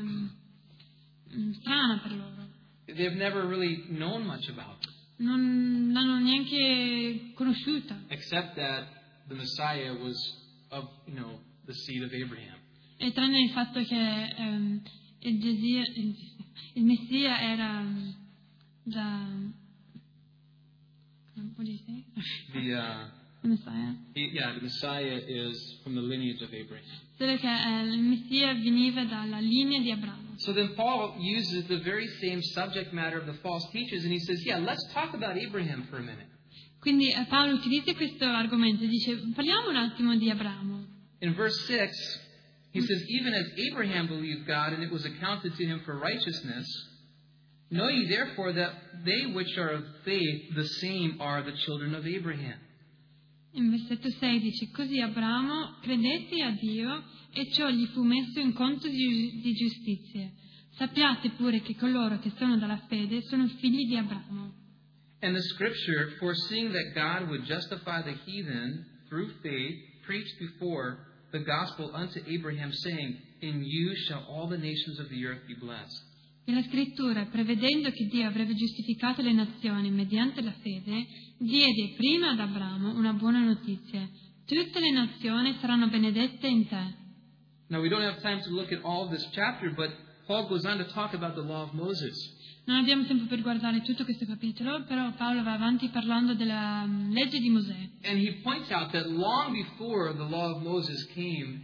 strana per loro. They've never really known much about it, Non l'hanno neanche conosciuta, except that the Messiah was of, the seed of Abraham. e tranne il fatto che il Messia era da... What do you say? The Messiah? The Messiah is from the lineage of Abraham. Solo che il Messia veniva dalla linea di Abramo. So then Paul uses the very same subject matter of the false teachers, and he says, let's talk about Abraham for a minute. Quindi Paolo utilizza questo argomento e dice: parliamo un attimo di Abramo. In verse 6, he says, even as Abraham believed God, and it was accounted to him for righteousness, know ye therefore that they which are of faith, the same are the children of Abraham. In versetto 6 dice: così Abramo credette a Dio e ciò gli fu messo in conto di giustizia. Sappiate pure che coloro che sono dalla fede sono figli di Abramo. And the scripture, foreseeing that God would justify the heathen through faith, preached before the gospel unto Abraham, saying, in you shall all the nations of the earth be blessed. E la scrittura, prevedendo che Dio avrebbe giustificato le nazioni mediante la fede, diede prima ad Abramo una buona notizia: tutte le nazioni saranno benedette in te. Now we don't have time to look at all of this chapter, but Paul goes on to talk about the law of Moses. Non abbiamo tempo per guardare tutto questo capitolo, però Paolo va avanti parlando della legge di Mosè. And he points out that long before the law of Moses came,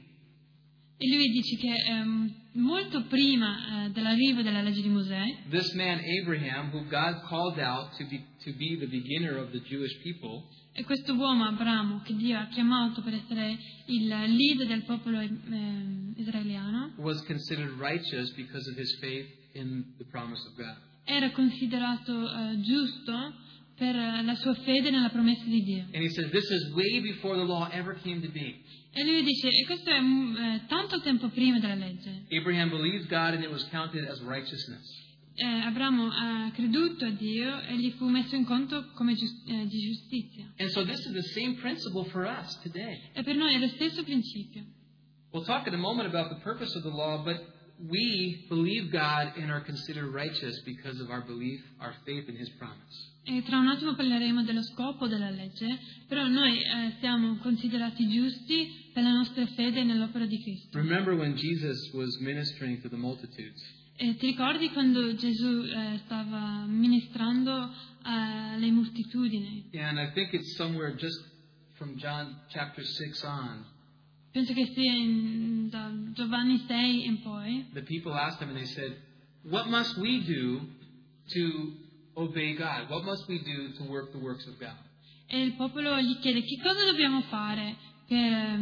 E lui dice che molto prima dell'arrivo della legge di Mosè, this man Abraham, who God called out to be the beginner of the Jewish people, e questo uomo Abramo, che Dio ha chiamato per essere il leader del popolo israeliano, was considered righteous because of his faith in the promise of God. era considerato giusto per la sua fede nella promessa di Dio. And he says this is way before the law ever came to be. E lui dice: e questo è tanto tempo prima della legge. Abraham believed God and it was counted as righteousness. Abramo ha creduto a Dio e gli fu messo in conto come di giustizia. And so this is the same principle for us today. E per noi è lo stesso principio. We'll talk in a moment about the purpose of the law, but we believe God and are considered righteous because of our belief, our faith in His promise. E tra un attimo parleremo dello scopo della legge, però noi siamo considerati giusti per la nostra fede nell'opera di Cristo. Remember when Jesus was ministering to the multitudes? E ti ricordi quando Gesù stava ministrando alle moltitudini? And I think it's somewhere just from John chapter 6 on. Penso che sia da Giovanni 6 in poi. The people asked Him and they said, "What must we do to obey God? What must we do to work the works of God?" E il popolo gli chiede che cosa dobbiamo fare per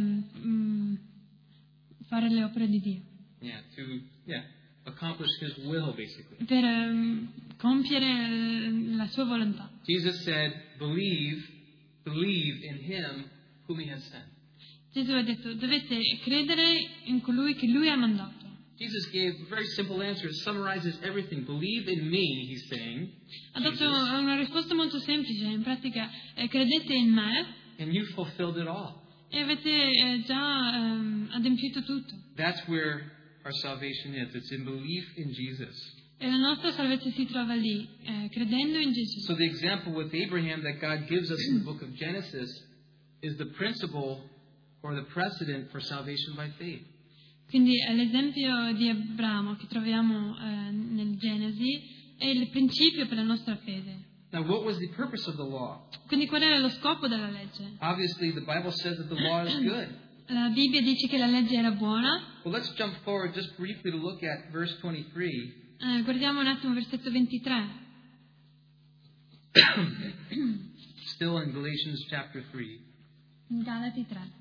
fare le opere di Dio. Accomplish His will, basically. Per compiere la sua volontà. Jesus said, believe in Him whom He has sent. Gesù ha detto, dovete credere in colui che Lui ha mandato. Jesus gave a very simple answer. It summarizes everything. Believe in me, He's saying. Ha dato una risposta molto semplice. In pratica, credete in me. And you fulfilled it all. E avete già adempiuto tutto. That's where our salvation is. It's in belief in Jesus. E la nostra salvezza si trova lì, credendo in Gesù. So the example with Abraham that God gives us in the book of Genesis is the principle or the precedent for salvation by faith. Quindi l'esempio di Abramo che troviamo nel Genesi è il principio per la nostra fede. Now, what was the purpose of the law? Quindi qual era lo scopo della legge? Obviously, the Bible says that the law is good. La Bibbia dice che la legge era buona. Well, let's jump forward just briefly to look at verse 23. Guardiamo un attimo versetto 23. Still in Galatians chapter 3. In Galati 3.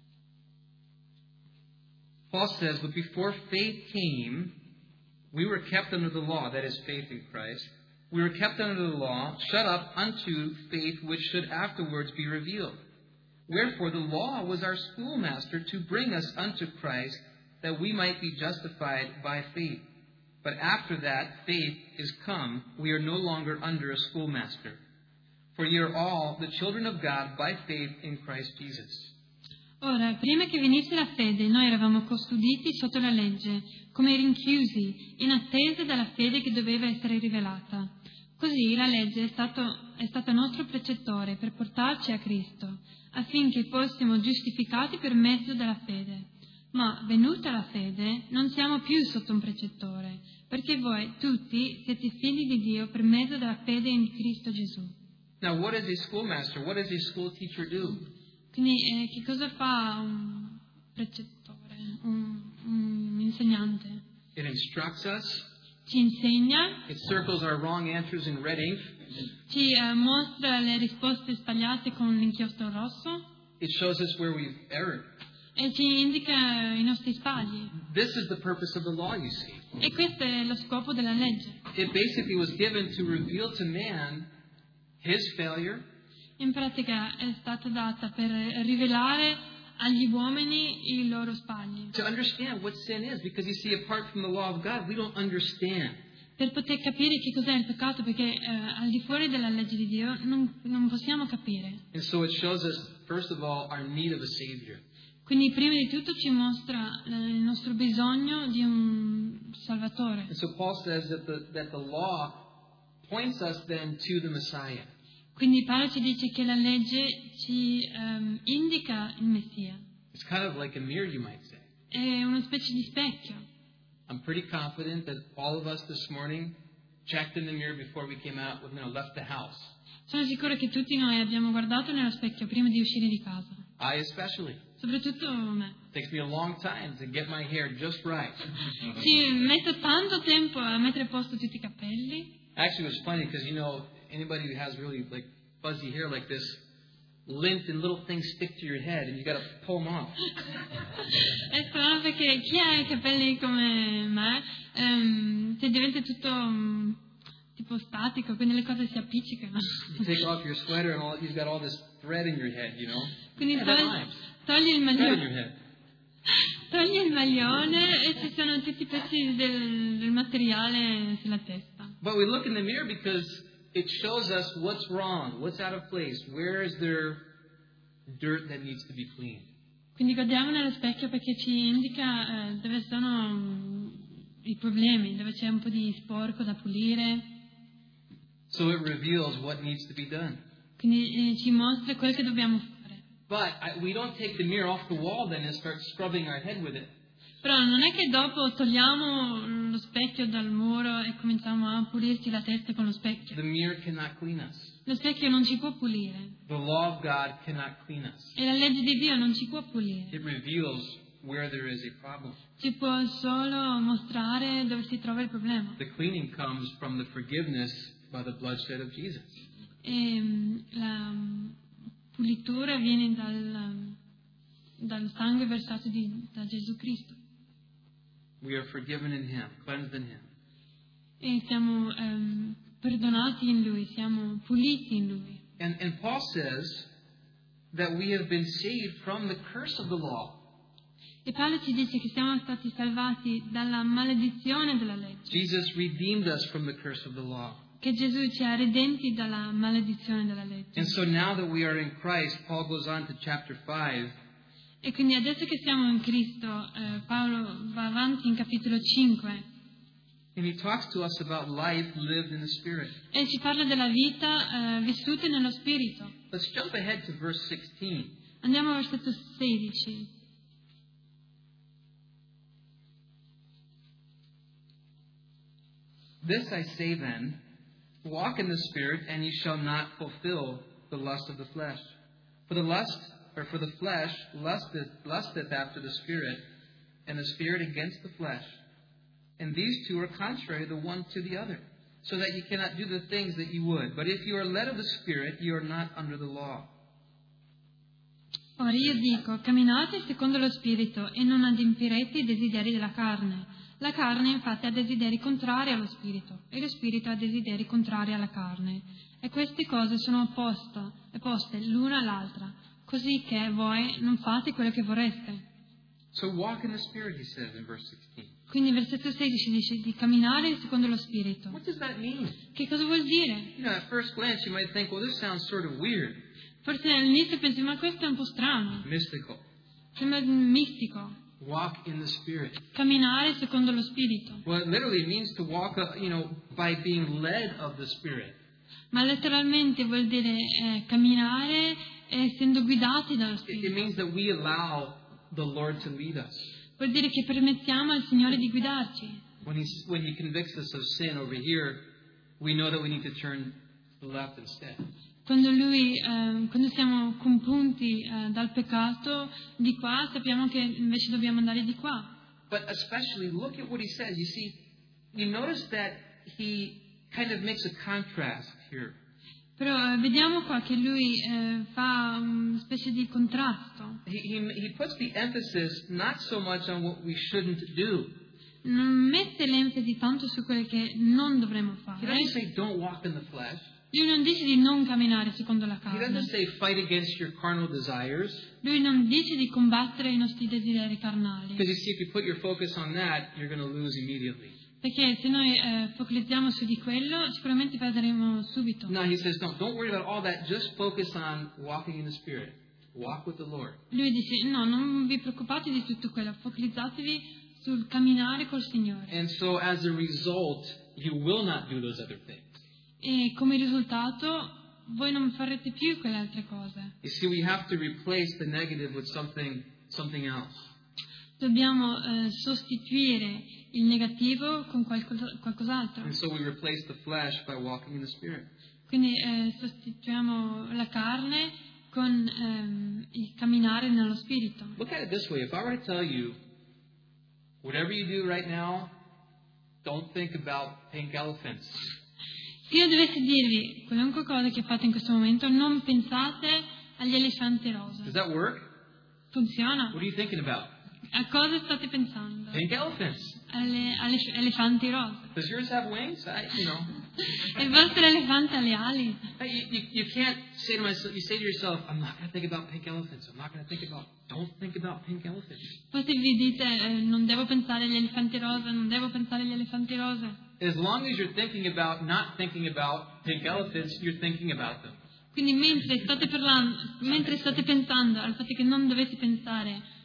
Paul says, but before faith came, we were kept under the law, that is faith in Christ. We were kept under the law, shut up unto faith which should afterwards be revealed. Wherefore the law was our schoolmaster to bring us unto Christ, that we might be justified by faith. But after that faith is come, we are no longer under a schoolmaster. For ye are all the children of God by faith in Christ Jesus. Ora, prima che venisse la fede, noi eravamo custoditi sotto la legge, come rinchiusi, in attesa della fede che doveva essere rivelata. Così la legge è stata nostro precettore per portarci a Cristo, affinché fossimo giustificati per mezzo della fede. Ma, venuta la fede, non siamo più sotto un precettore, perché voi tutti siete figli di Dio per mezzo della fede in Cristo Gesù. Now, what does a schoolmaster, what does a school teacher do? Quindi che cosa fa un precettore, un insegnante? It instructs us. Ci insegna. It circles our wrong answers in red ink. Ci mostra le risposte sbagliate con l'inchiostro rosso. It shows us where we've erred. E ci indica i nostri sbagli. This is the purpose of the law, you see. E questo è lo scopo della legge. It basically was given to reveal to man his failure. In pratica è stata data per rivelare agli uomini i loro sbagli. To understand what sin is, because you see, apart from the law of God, we don't understand. Per poter capire che cos'è il peccato, perché al di fuori della legge di Dio non possiamo capire. And so it shows us, first of all, our need of a Savior. Quindi prima di tutto ci mostra il nostro bisogno di un Salvatore. And so Paul says that the law points us then to the Messiah. Quindi Paolo ci dice che la legge ci indica il Messia. It's kind of like a mirror, you might say. È una specie di specchio. I'm pretty confident that all of us this morning checked in the mirror before we came out, left the house. Sono sicura che tutti noi abbiamo guardato nello specchio prima di uscire di casa. I especially. Soprattutto me. It takes me a long time to get my hair just right. Ci metto tanto tempo a mettere a posto tutti i capelli. Actually, it was funny because, anybody who has really fuzzy hair like this, lint and little things stick to your head and you got to pull them off. È strano perché chi ha i capelli come me, se diventa tutto tipo statico, quindi le cose si appiccicano. You take off your sweater and you've got all this thread in your head, Quindi togli il maglione. Togli il maglione e ci sono tutti i pezzi del materiale sulla testa. But we look in the mirror because it shows us what's wrong, what's out of place, where is there dirt that needs to be cleaned. Quindi guardiamo nello specchio perché ci indica dove sono i problemi, dove c'è un po' di sporco da pulire. So it reveals what needs to be done. Quindi ci mostra quel che dobbiamo fare. But we don't take the mirror off the wall then and start scrubbing our head with it. Però non è che dopo togliamo lo specchio dal muro e cominciamo a pulirci la testa con lo specchio. The mirror cannot clean us. Lo specchio non ci può pulire. The law of God cannot clean us. E la legge di Dio non ci può pulire. It reveals where there is a problem. Ci può solo mostrare dove si trova il problema. The cleaning comes from the forgiveness by the bloodshed of Jesus. E la pulitura viene dal sangue versato da Gesù Cristo. We are forgiven in Him, cleansed in Him. E siamo perdonati in Lui, siamo puliti in Lui. And Paul says that we have been saved from the curse of the law. E Paolo ci dice che siamo stati salvati dalla maledizione della legge. Jesus redeemed us from the curse of the law. Che Gesù ci ha redenti dalla maledizione della legge. And so now that we are in Christ, Paul goes on to chapter 5. E quindi adesso che siamo in Cristo, Paolo va avanti in capitolo 5 And he talks to us about life lived in the Spirit. e ci parla della vita vissuta nello Spirito. Let's jump ahead to verse 16. Andiamo al versetto 16. This I say then, walk in the Spirit, and ye shall not fulfill the lust of the flesh. For the flesh lusteth after the Spirit, and the Spirit against the flesh. And these two are contrary the one to the other, so that ye cannot do the things that ye would. But if you are led of the Spirit, ye are not under the law. Ora io dico, camminate secondo lo Spirito e non adempirete i desideri della carne. La carne infatti ha desideri contrari allo Spirito e lo Spirito ha desideri contrari alla carne. E queste cose sono opposte l'una all'altra, così che voi non fate quello che vorreste. So walk in the Spirit, he says in verse 16. Quindi il versetto 16 dice di camminare secondo lo Spirito. What does that mean? Che cosa vuol dire? You know, at first glance you might think, well, this sounds sort of weird, Forse all'inizio pensi, ma questo è un po' strano, mystical. sembra mistico. Walk in the Spirit. Camminare secondo lo Spirito. Well, it literally means to walk, by being led of the Spirit. Ma letteralmente vuol dire camminare essendo guidati dallo It Spirito. means that we allow the Lord to lead us. Vuol dire che permettiamo al Signore di guidarci. When He convicts us of sin over here, we know that we need to turn to the left instead. Quando siamo compunti dal peccato di qua, sappiamo che invece dobbiamo andare di qua. But especially, look at what He says. You see, you notice that He kind of makes a contrast here. Però vediamo qua che lui fa una specie di contrasto. He puts the emphasis not so much on what we shouldn't do. Non mette l'enfasi tanto su quello che non dovremmo He fare. doesn't say don't walk in the flesh. Lui non dice di non camminare secondo la He carne. doesn't say fight against your carnal desires. Lui non dice di combattere i nostri desideri carnali. Because you see, if you put your focus on that, you're going to lose immediately. Perché se noi focalizziamo su di quello, sicuramente perderemo subito. No, he says, no, don't worry about all that. Just focus on walking in the Spirit. Walk with the Lord. Lui dice, no, non vi preoccupate di tutto quello, focalizzatevi sul camminare col Signore. And so as a result, you will not do those other things. E come risultato, voi non farete più quelle altre cose. You see, we have to replace the negative with something else. Dobbiamo sostituire il negativo con qualcos'altro. And so we replace the flesh by walking in the Spirit. Quindi sostituiamo la carne con il camminare nello Spirito. Look at it this way. If I were to tell you, whatever you do right now, don't think about pink elephants. Se io dovessi dirvi qualunque cosa che fate in questo momento, non pensate agli elefanti rosa. Does that work? Funziona? What are you thinking about? A cosa state pensando? Pink elephants. Alle elefanti rosa. Does yours have wings? Il vostro elefante ha le ali. You can't say to myself. You say to yourself, "I'm not going to think about pink elephants. I'm not going to think about. Don't think about pink elephants." Forse vi dite, non devo pensare agli elefanti rosa, non devo pensare agli elefanti rosa. As long as you're thinking about not thinking about pink elephants, you're thinking about them. Quindi mentre state pensando al fatto che non dovete pensare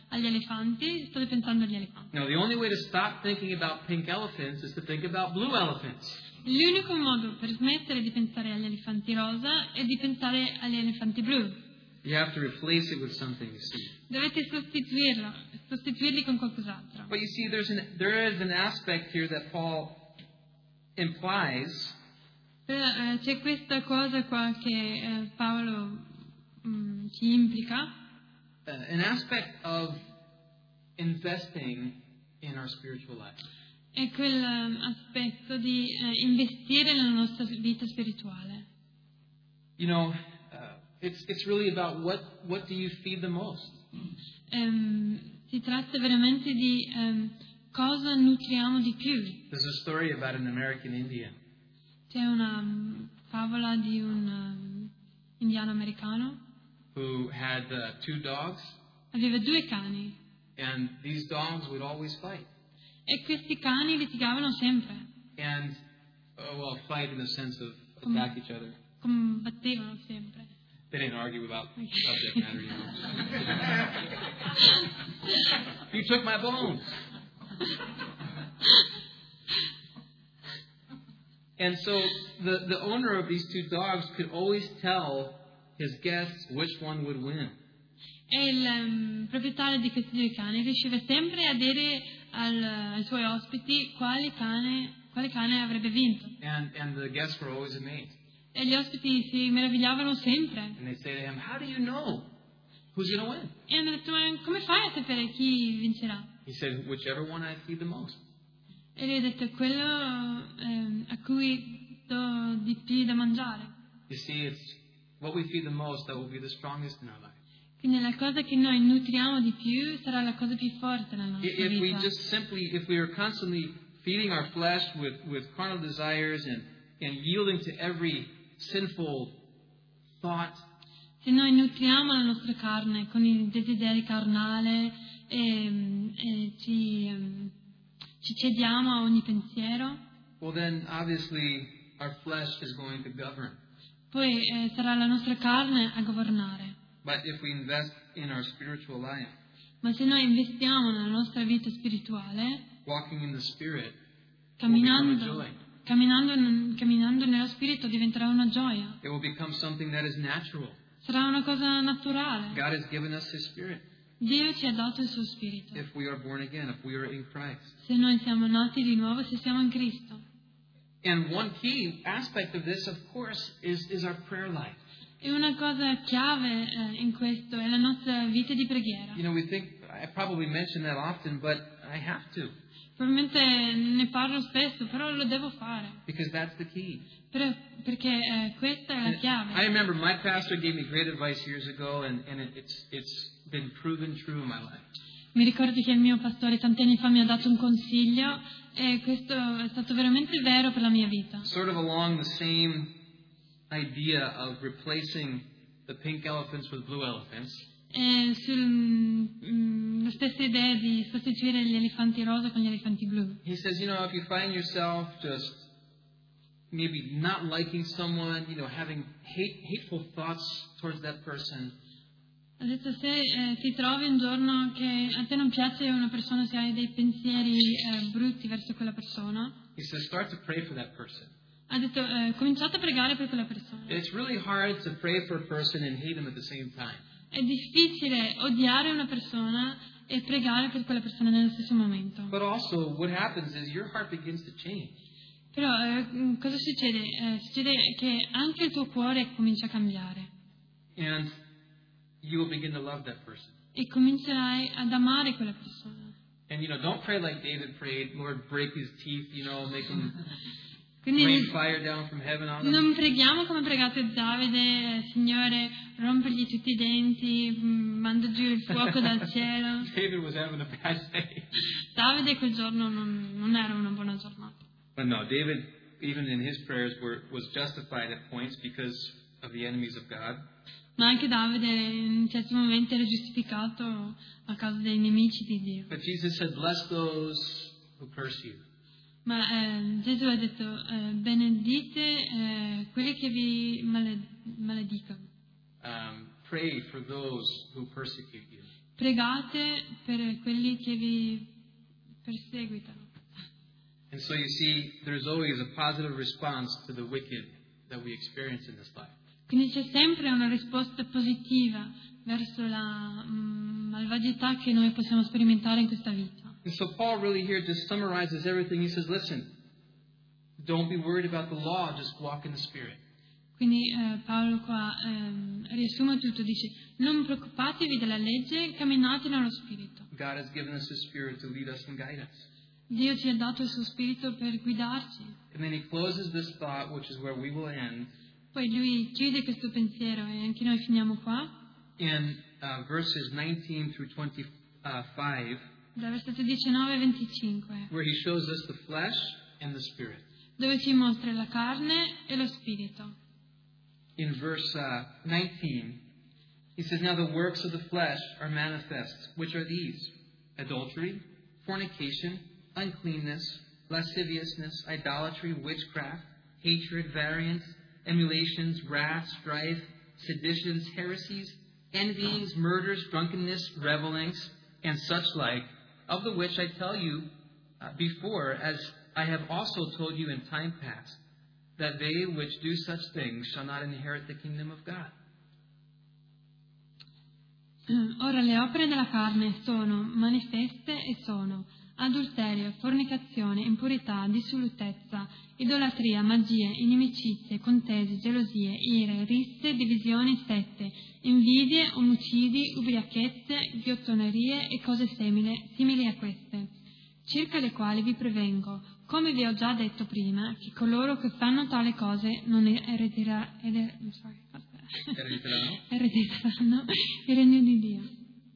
agli elefanti, state pensando agli elefanti. Now, the only way to stop thinking about pink elephants is to think about blue elephants. L'unico modo per smettere di pensare agli elefanti rosa è di pensare agli elefanti blu. You have to replace it with something, you see. Dovete sostituirli con qualcos'altro. But you see, there is an aspect here that Paul implies. C'è questa cosa qua che Paolo ci implica. An aspect of investing in our spiritual life. È quell'aspetto di investire nella nostra vita spirituale. You know, it's really about what do you feed the most. Si tratta veramente di cosa nutriamo di più. There's a story about an American Indian. C'è una favola di un indiano americano. Who had 2 dogs. Aveva 2 cani. And these dogs would always fight. E questi cani litigavano sempre. And, fight in the sense of attack each other. Combattevano sempre. They didn't argue about subject matter, you know. You took my bones. And so the owner of these 2 dogs could always tell his guests which one would win. E il proprietario di questi 2 cani riusciva sempre a dire ai suoi ospiti quale cane avrebbe vinto. And the guests were always amazed. E gli ospiti si meravigliavano sempre. And they say to him, "How do you know who's going to win?" E hanno detto: "Ma come fai a sapere chi vincerà?" He said, "Whichever one I feed the most." E lui ha detto: "È quello a cui do di più da mangiare." You see, it's what we feed the most that will be the strongest in our life. Quindi la cosa che noi nutriamo di più sarà la cosa più forte nella nostra vita. If we are constantly feeding our flesh with carnal desires and yielding to every sinful thought, se noi nutriamo la nostra carne con i desideri carnali e ci cediamo a ogni pensiero, well then obviously our flesh is going to govern. Poi sarà la nostra carne a governare. But if we invest in our spiritual life, ma se noi investiamo nella nostra vita spirituale, walking in the Spirit, camminando nello Spirito diventerà una gioia. It will become something that is natural. Sarà una cosa naturale. God has given us His Spirit. Dio ci ha dato il suo Spirito. If we are born again, if we are in Christ. Se noi siamo nati di nuovo, se siamo in Cristo. And one key aspect of this, of course, is our prayer life. E una cosa chiave in questo è la nostra vita di preghiera. You know, we think, I probably mention that often, but I have to. Probabilmente ne parlo spesso, però lo devo fare. Because that's the key. Perché questa è la chiave. I remember my pastor gave me great advice years ago, and it's been proven true in my life. Mi ricordo che il mio pastore tanti anni fa mi ha dato un consiglio e questo è stato veramente vero per la mia vita. Sort of along the same idea of replacing the pink elephants with blue elephants. La stessa idea di sostituire gli elefanti rosa con gli elefanti blu. He says, you know, if you find yourself just maybe not liking someone, you know, having hateful thoughts towards that person. Ha detto, se ti trovi un giorno che a te non piace una persona, se hai dei pensieri brutti verso quella persona. He says, start to pray for that person. Ha detto, cominciate a pregare per quella persona. It's really hard to pray for a person and hate him at the same time. È difficile odiare una persona e pregare per quella persona nello stesso momento. But also, what happens is your heart begins to change. Però cosa succede? Succede che anche il tuo cuore comincia a cambiare. And you will begin to love that person. E comincerai ad amare quella persona. And, you know, don't pray like David prayed, Lord, break his teeth, you know, make him Quindi rain fire down from heaven on him. non preghiamo come ha pregato Davide, Signore, rompergli tutti i denti, manda giù il fuoco dal cielo. David was having a bad day. Davide quel giorno non era una buona giornata. But no, David, even in his prayers, was justified at points because of the enemies of God. Ma anche Davide in certi momenti era giustificato a causa dei nemici di Dio. But Jesus said, bless those who curse you. Ma Gesù ha detto, benedite quelli che vi maledicono. Pray for those who persecute you. pregate per quelli che vi perseguitano. And so you see, there's always a positive response to the wicked that we experience in this life. Quindi c'è sempre una risposta positiva verso la malvagità che noi possiamo sperimentare in questa vita. And so Paul really here just summarizes everything. He says, listen, don't be worried about the law, just walk in the Spirit. Quindi Paolo qua riassume tutto, dice: non preoccupatevi della legge, camminate nello Spirito. God has given us His Spirit to lead us and guide us. Dio ci ha dato il suo Spirito per guidarci. And then he closes this thought, which is where we will end, Poi lui chiude questo pensiero e anche noi finiamo qua. in verses 19 through 25, Dal versetto 19 e 25, where he shows us the flesh and the Spirit. dove ci mostra la carne e lo Spirito. In verse 19, he says, now the works of the flesh are manifest, which are these: adultery, fornication, uncleanness, lasciviousness, idolatry, witchcraft, hatred, variance, emulations, wrath, strife, seditions, heresies, envyings, murders, drunkenness, revelings, and such like, of the which I tell you before, as I have also told you in time past, that they which do such things shall not inherit the kingdom of God. Ora le opere della carne sono manifeste e sono adulterio, fornicazione, impurità, dissolutezza, idolatria, magie, inimicizie, contese, gelosie, ire, risse, divisioni, sette, invidie, omicidi, ubriachezze, ghiottonerie e cose simili a queste, circa le quali vi prevengo, come vi ho già detto prima, che coloro che fanno tale cose non erediteranno il regno di Dio.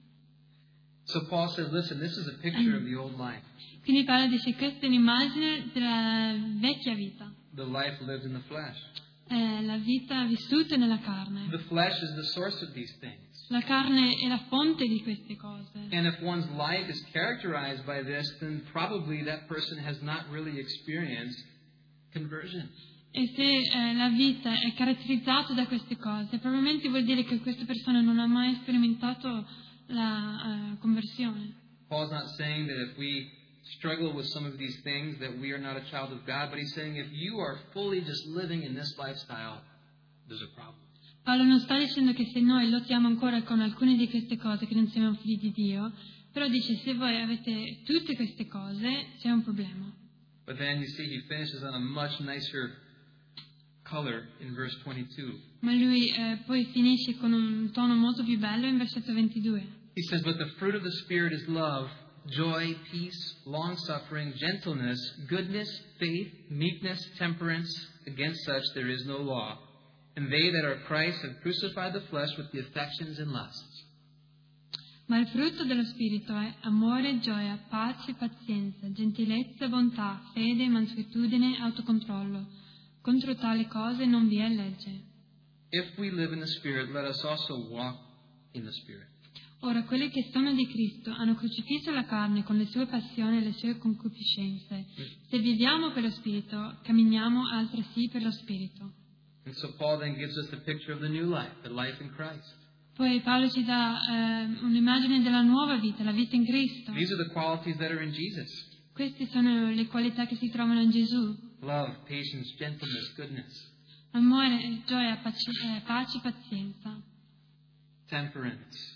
So Paul says, listen, this is a picture of the old life, Quindi Paolo dice: questa è un'immagine della vecchia vita, the life lived in the flesh. la vita vissuta nella carne. The flesh is the source of these things. La carne è la fonte di queste cose. And if one's life is characterized by this, then probably that person has not really experienced conversion. E se la vita è caratterizzata da queste cose, probabilmente vuol dire che questa persona non ha mai sperimentato la conversione. Paul's not saying that if we struggle with some of these things that we are not a child of God, but he's saying if you are fully just living in this lifestyle, there's a problem. Paolo non sta dicendo che se noi lottiamo ancora con alcune di queste cose che non siamo figli di Dio, però dice se voi avete tutte queste cose c'è un problema. But then you see he finishes on a much nicer color in verse 22. Ma lui poi finisce con un tono molto più bello in versetto 22. He says, but the fruit of the Spirit is love, joy, peace, long-suffering, gentleness, goodness, faith, meekness, temperance. Against such there is no law. And they that are Christ have crucified the flesh with the affections and lusts. Ma il frutto dello Spirito è amore, gioia, pace, pazienza, gentilezza, bontà, fede, mansuetudine, autocontrollo. Contro tali cose non vi è legge. If we live in the Spirit, let us also walk in the Spirit. Ora, quelli che sono di Cristo hanno crocifisso la carne con le sue passioni e le sue concupiscenze. Se viviamo per lo Spirito, camminiamo altresì per lo Spirito. And so Paul then gives us the picture of the new life, the life in Christ. Poi Paolo ci dà un'immagine della nuova vita, la vita in Cristo. These are the qualities that are in Jesus. Queste sono le qualità che si trovano in Gesù. Love, patience, gentleness, goodness, Amore, gioia, pace, pazienza, temperance.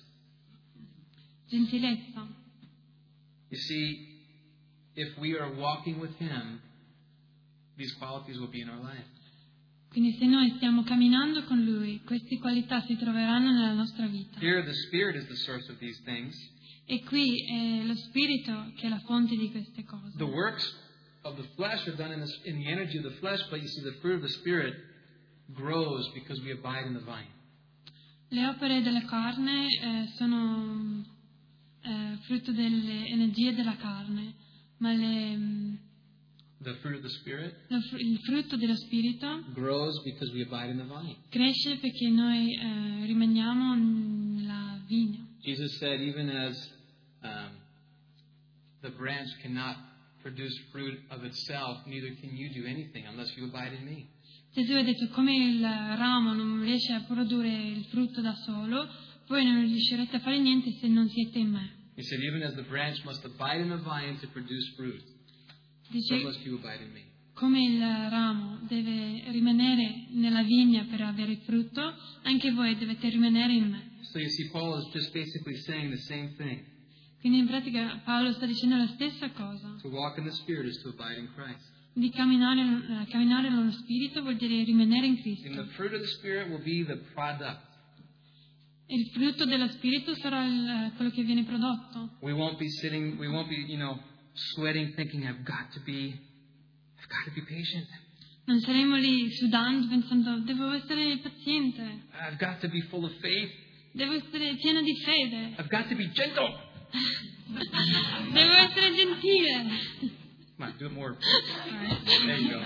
gentilezza. You see, if we are walking with Him, these qualities will be in our life. Quindi se noi stiamo camminando con Lui, queste qualità si troveranno nella nostra vita. Here, the Spirit is the source of these things. E qui è lo Spirito che è la fonte di queste cose. The works of the flesh are done in the energy of the flesh, but you see, the fruit of the Spirit grows because we abide in the vine. Le opere della carne sono frutto delle energie della carne, ma The fruit of the Spirit il frutto dello Spirito grows because we abide in the vine. cresce perché noi rimaniamo nella vigna. Jesus said, even as the branch cannot produce fruit of itself, neither can you do anything unless you abide in me. Gesù ha detto come il ramo non riesce a produrre il frutto da solo, voi non riuscirete a fare niente se non siete in me. He said, even as the branch must abide in the vine to produce fruit, so Dice, must you abide in me. come il ramo deve rimanere nella vigna per avere frutto, anche voi dovete rimanere in me. So you see, Paul is just basically saying the same thing. Quindi in pratica Paolo sta dicendo la stessa cosa. To walk in the Spirit is to abide in Christ. Di camminare nello Spirito vuol dire rimanere in And Cristo. the fruit of the Spirit will be the product. E il frutto dello Spirito sarà quello che viene prodotto. We won't be, sweating, thinking, I've got to be patient. Non saremo lì sudando pensando devo essere paziente, I've got to be full of faith. devo essere pieno di fede, I've got to be gentle. devo essere gentile. Come on, do it more. There you go.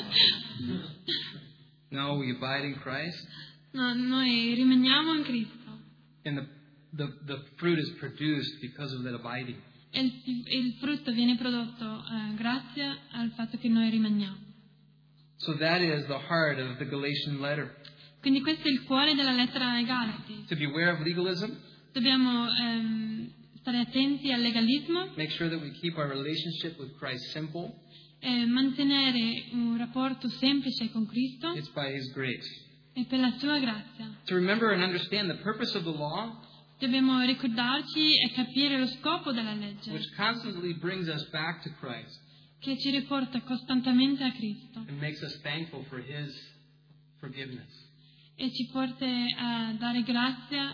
No, we abide in Christ. No, noi rimaniamo in Cristo. And the fruit is produced because of that abiding. E il frutto viene prodotto grazie al fatto che noi rimaniamo. So that is the heart of the Galatian letter. Quindi questo è il cuore della lettera ai Galati. To beware of legalism, Dobbiamo stare attenti al legalismo, make sure that we keep our relationship with Christ simple. Mantenere un rapporto semplice con Cristo It's by His grace. e per la sua grazia. To remember and understand the purpose of the law, Dobbiamo ricordarci e capire lo scopo della legge, which constantly brings us back to Christ che ci riporta costantemente a Cristo and makes us thankful for His forgiveness. e ci porta a dare grazia,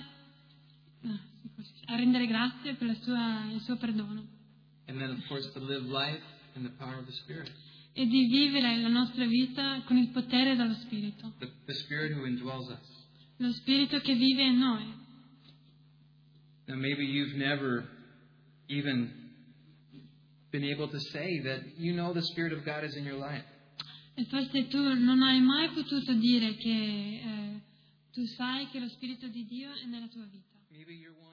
a rendere grazie per il suo perdono And then, of course, to live life in the power of the Spirit. e di vivere la nostra vita con il potere dello Spirito, The Spirit who indwells us. lo Spirito che vive in noi. Now, maybe you've never even been able to say that you know the Spirit of God is in your life. E forse tu non hai mai potuto dire che tu sai che lo Spirito di Dio è nella tua vita. Maybe you're one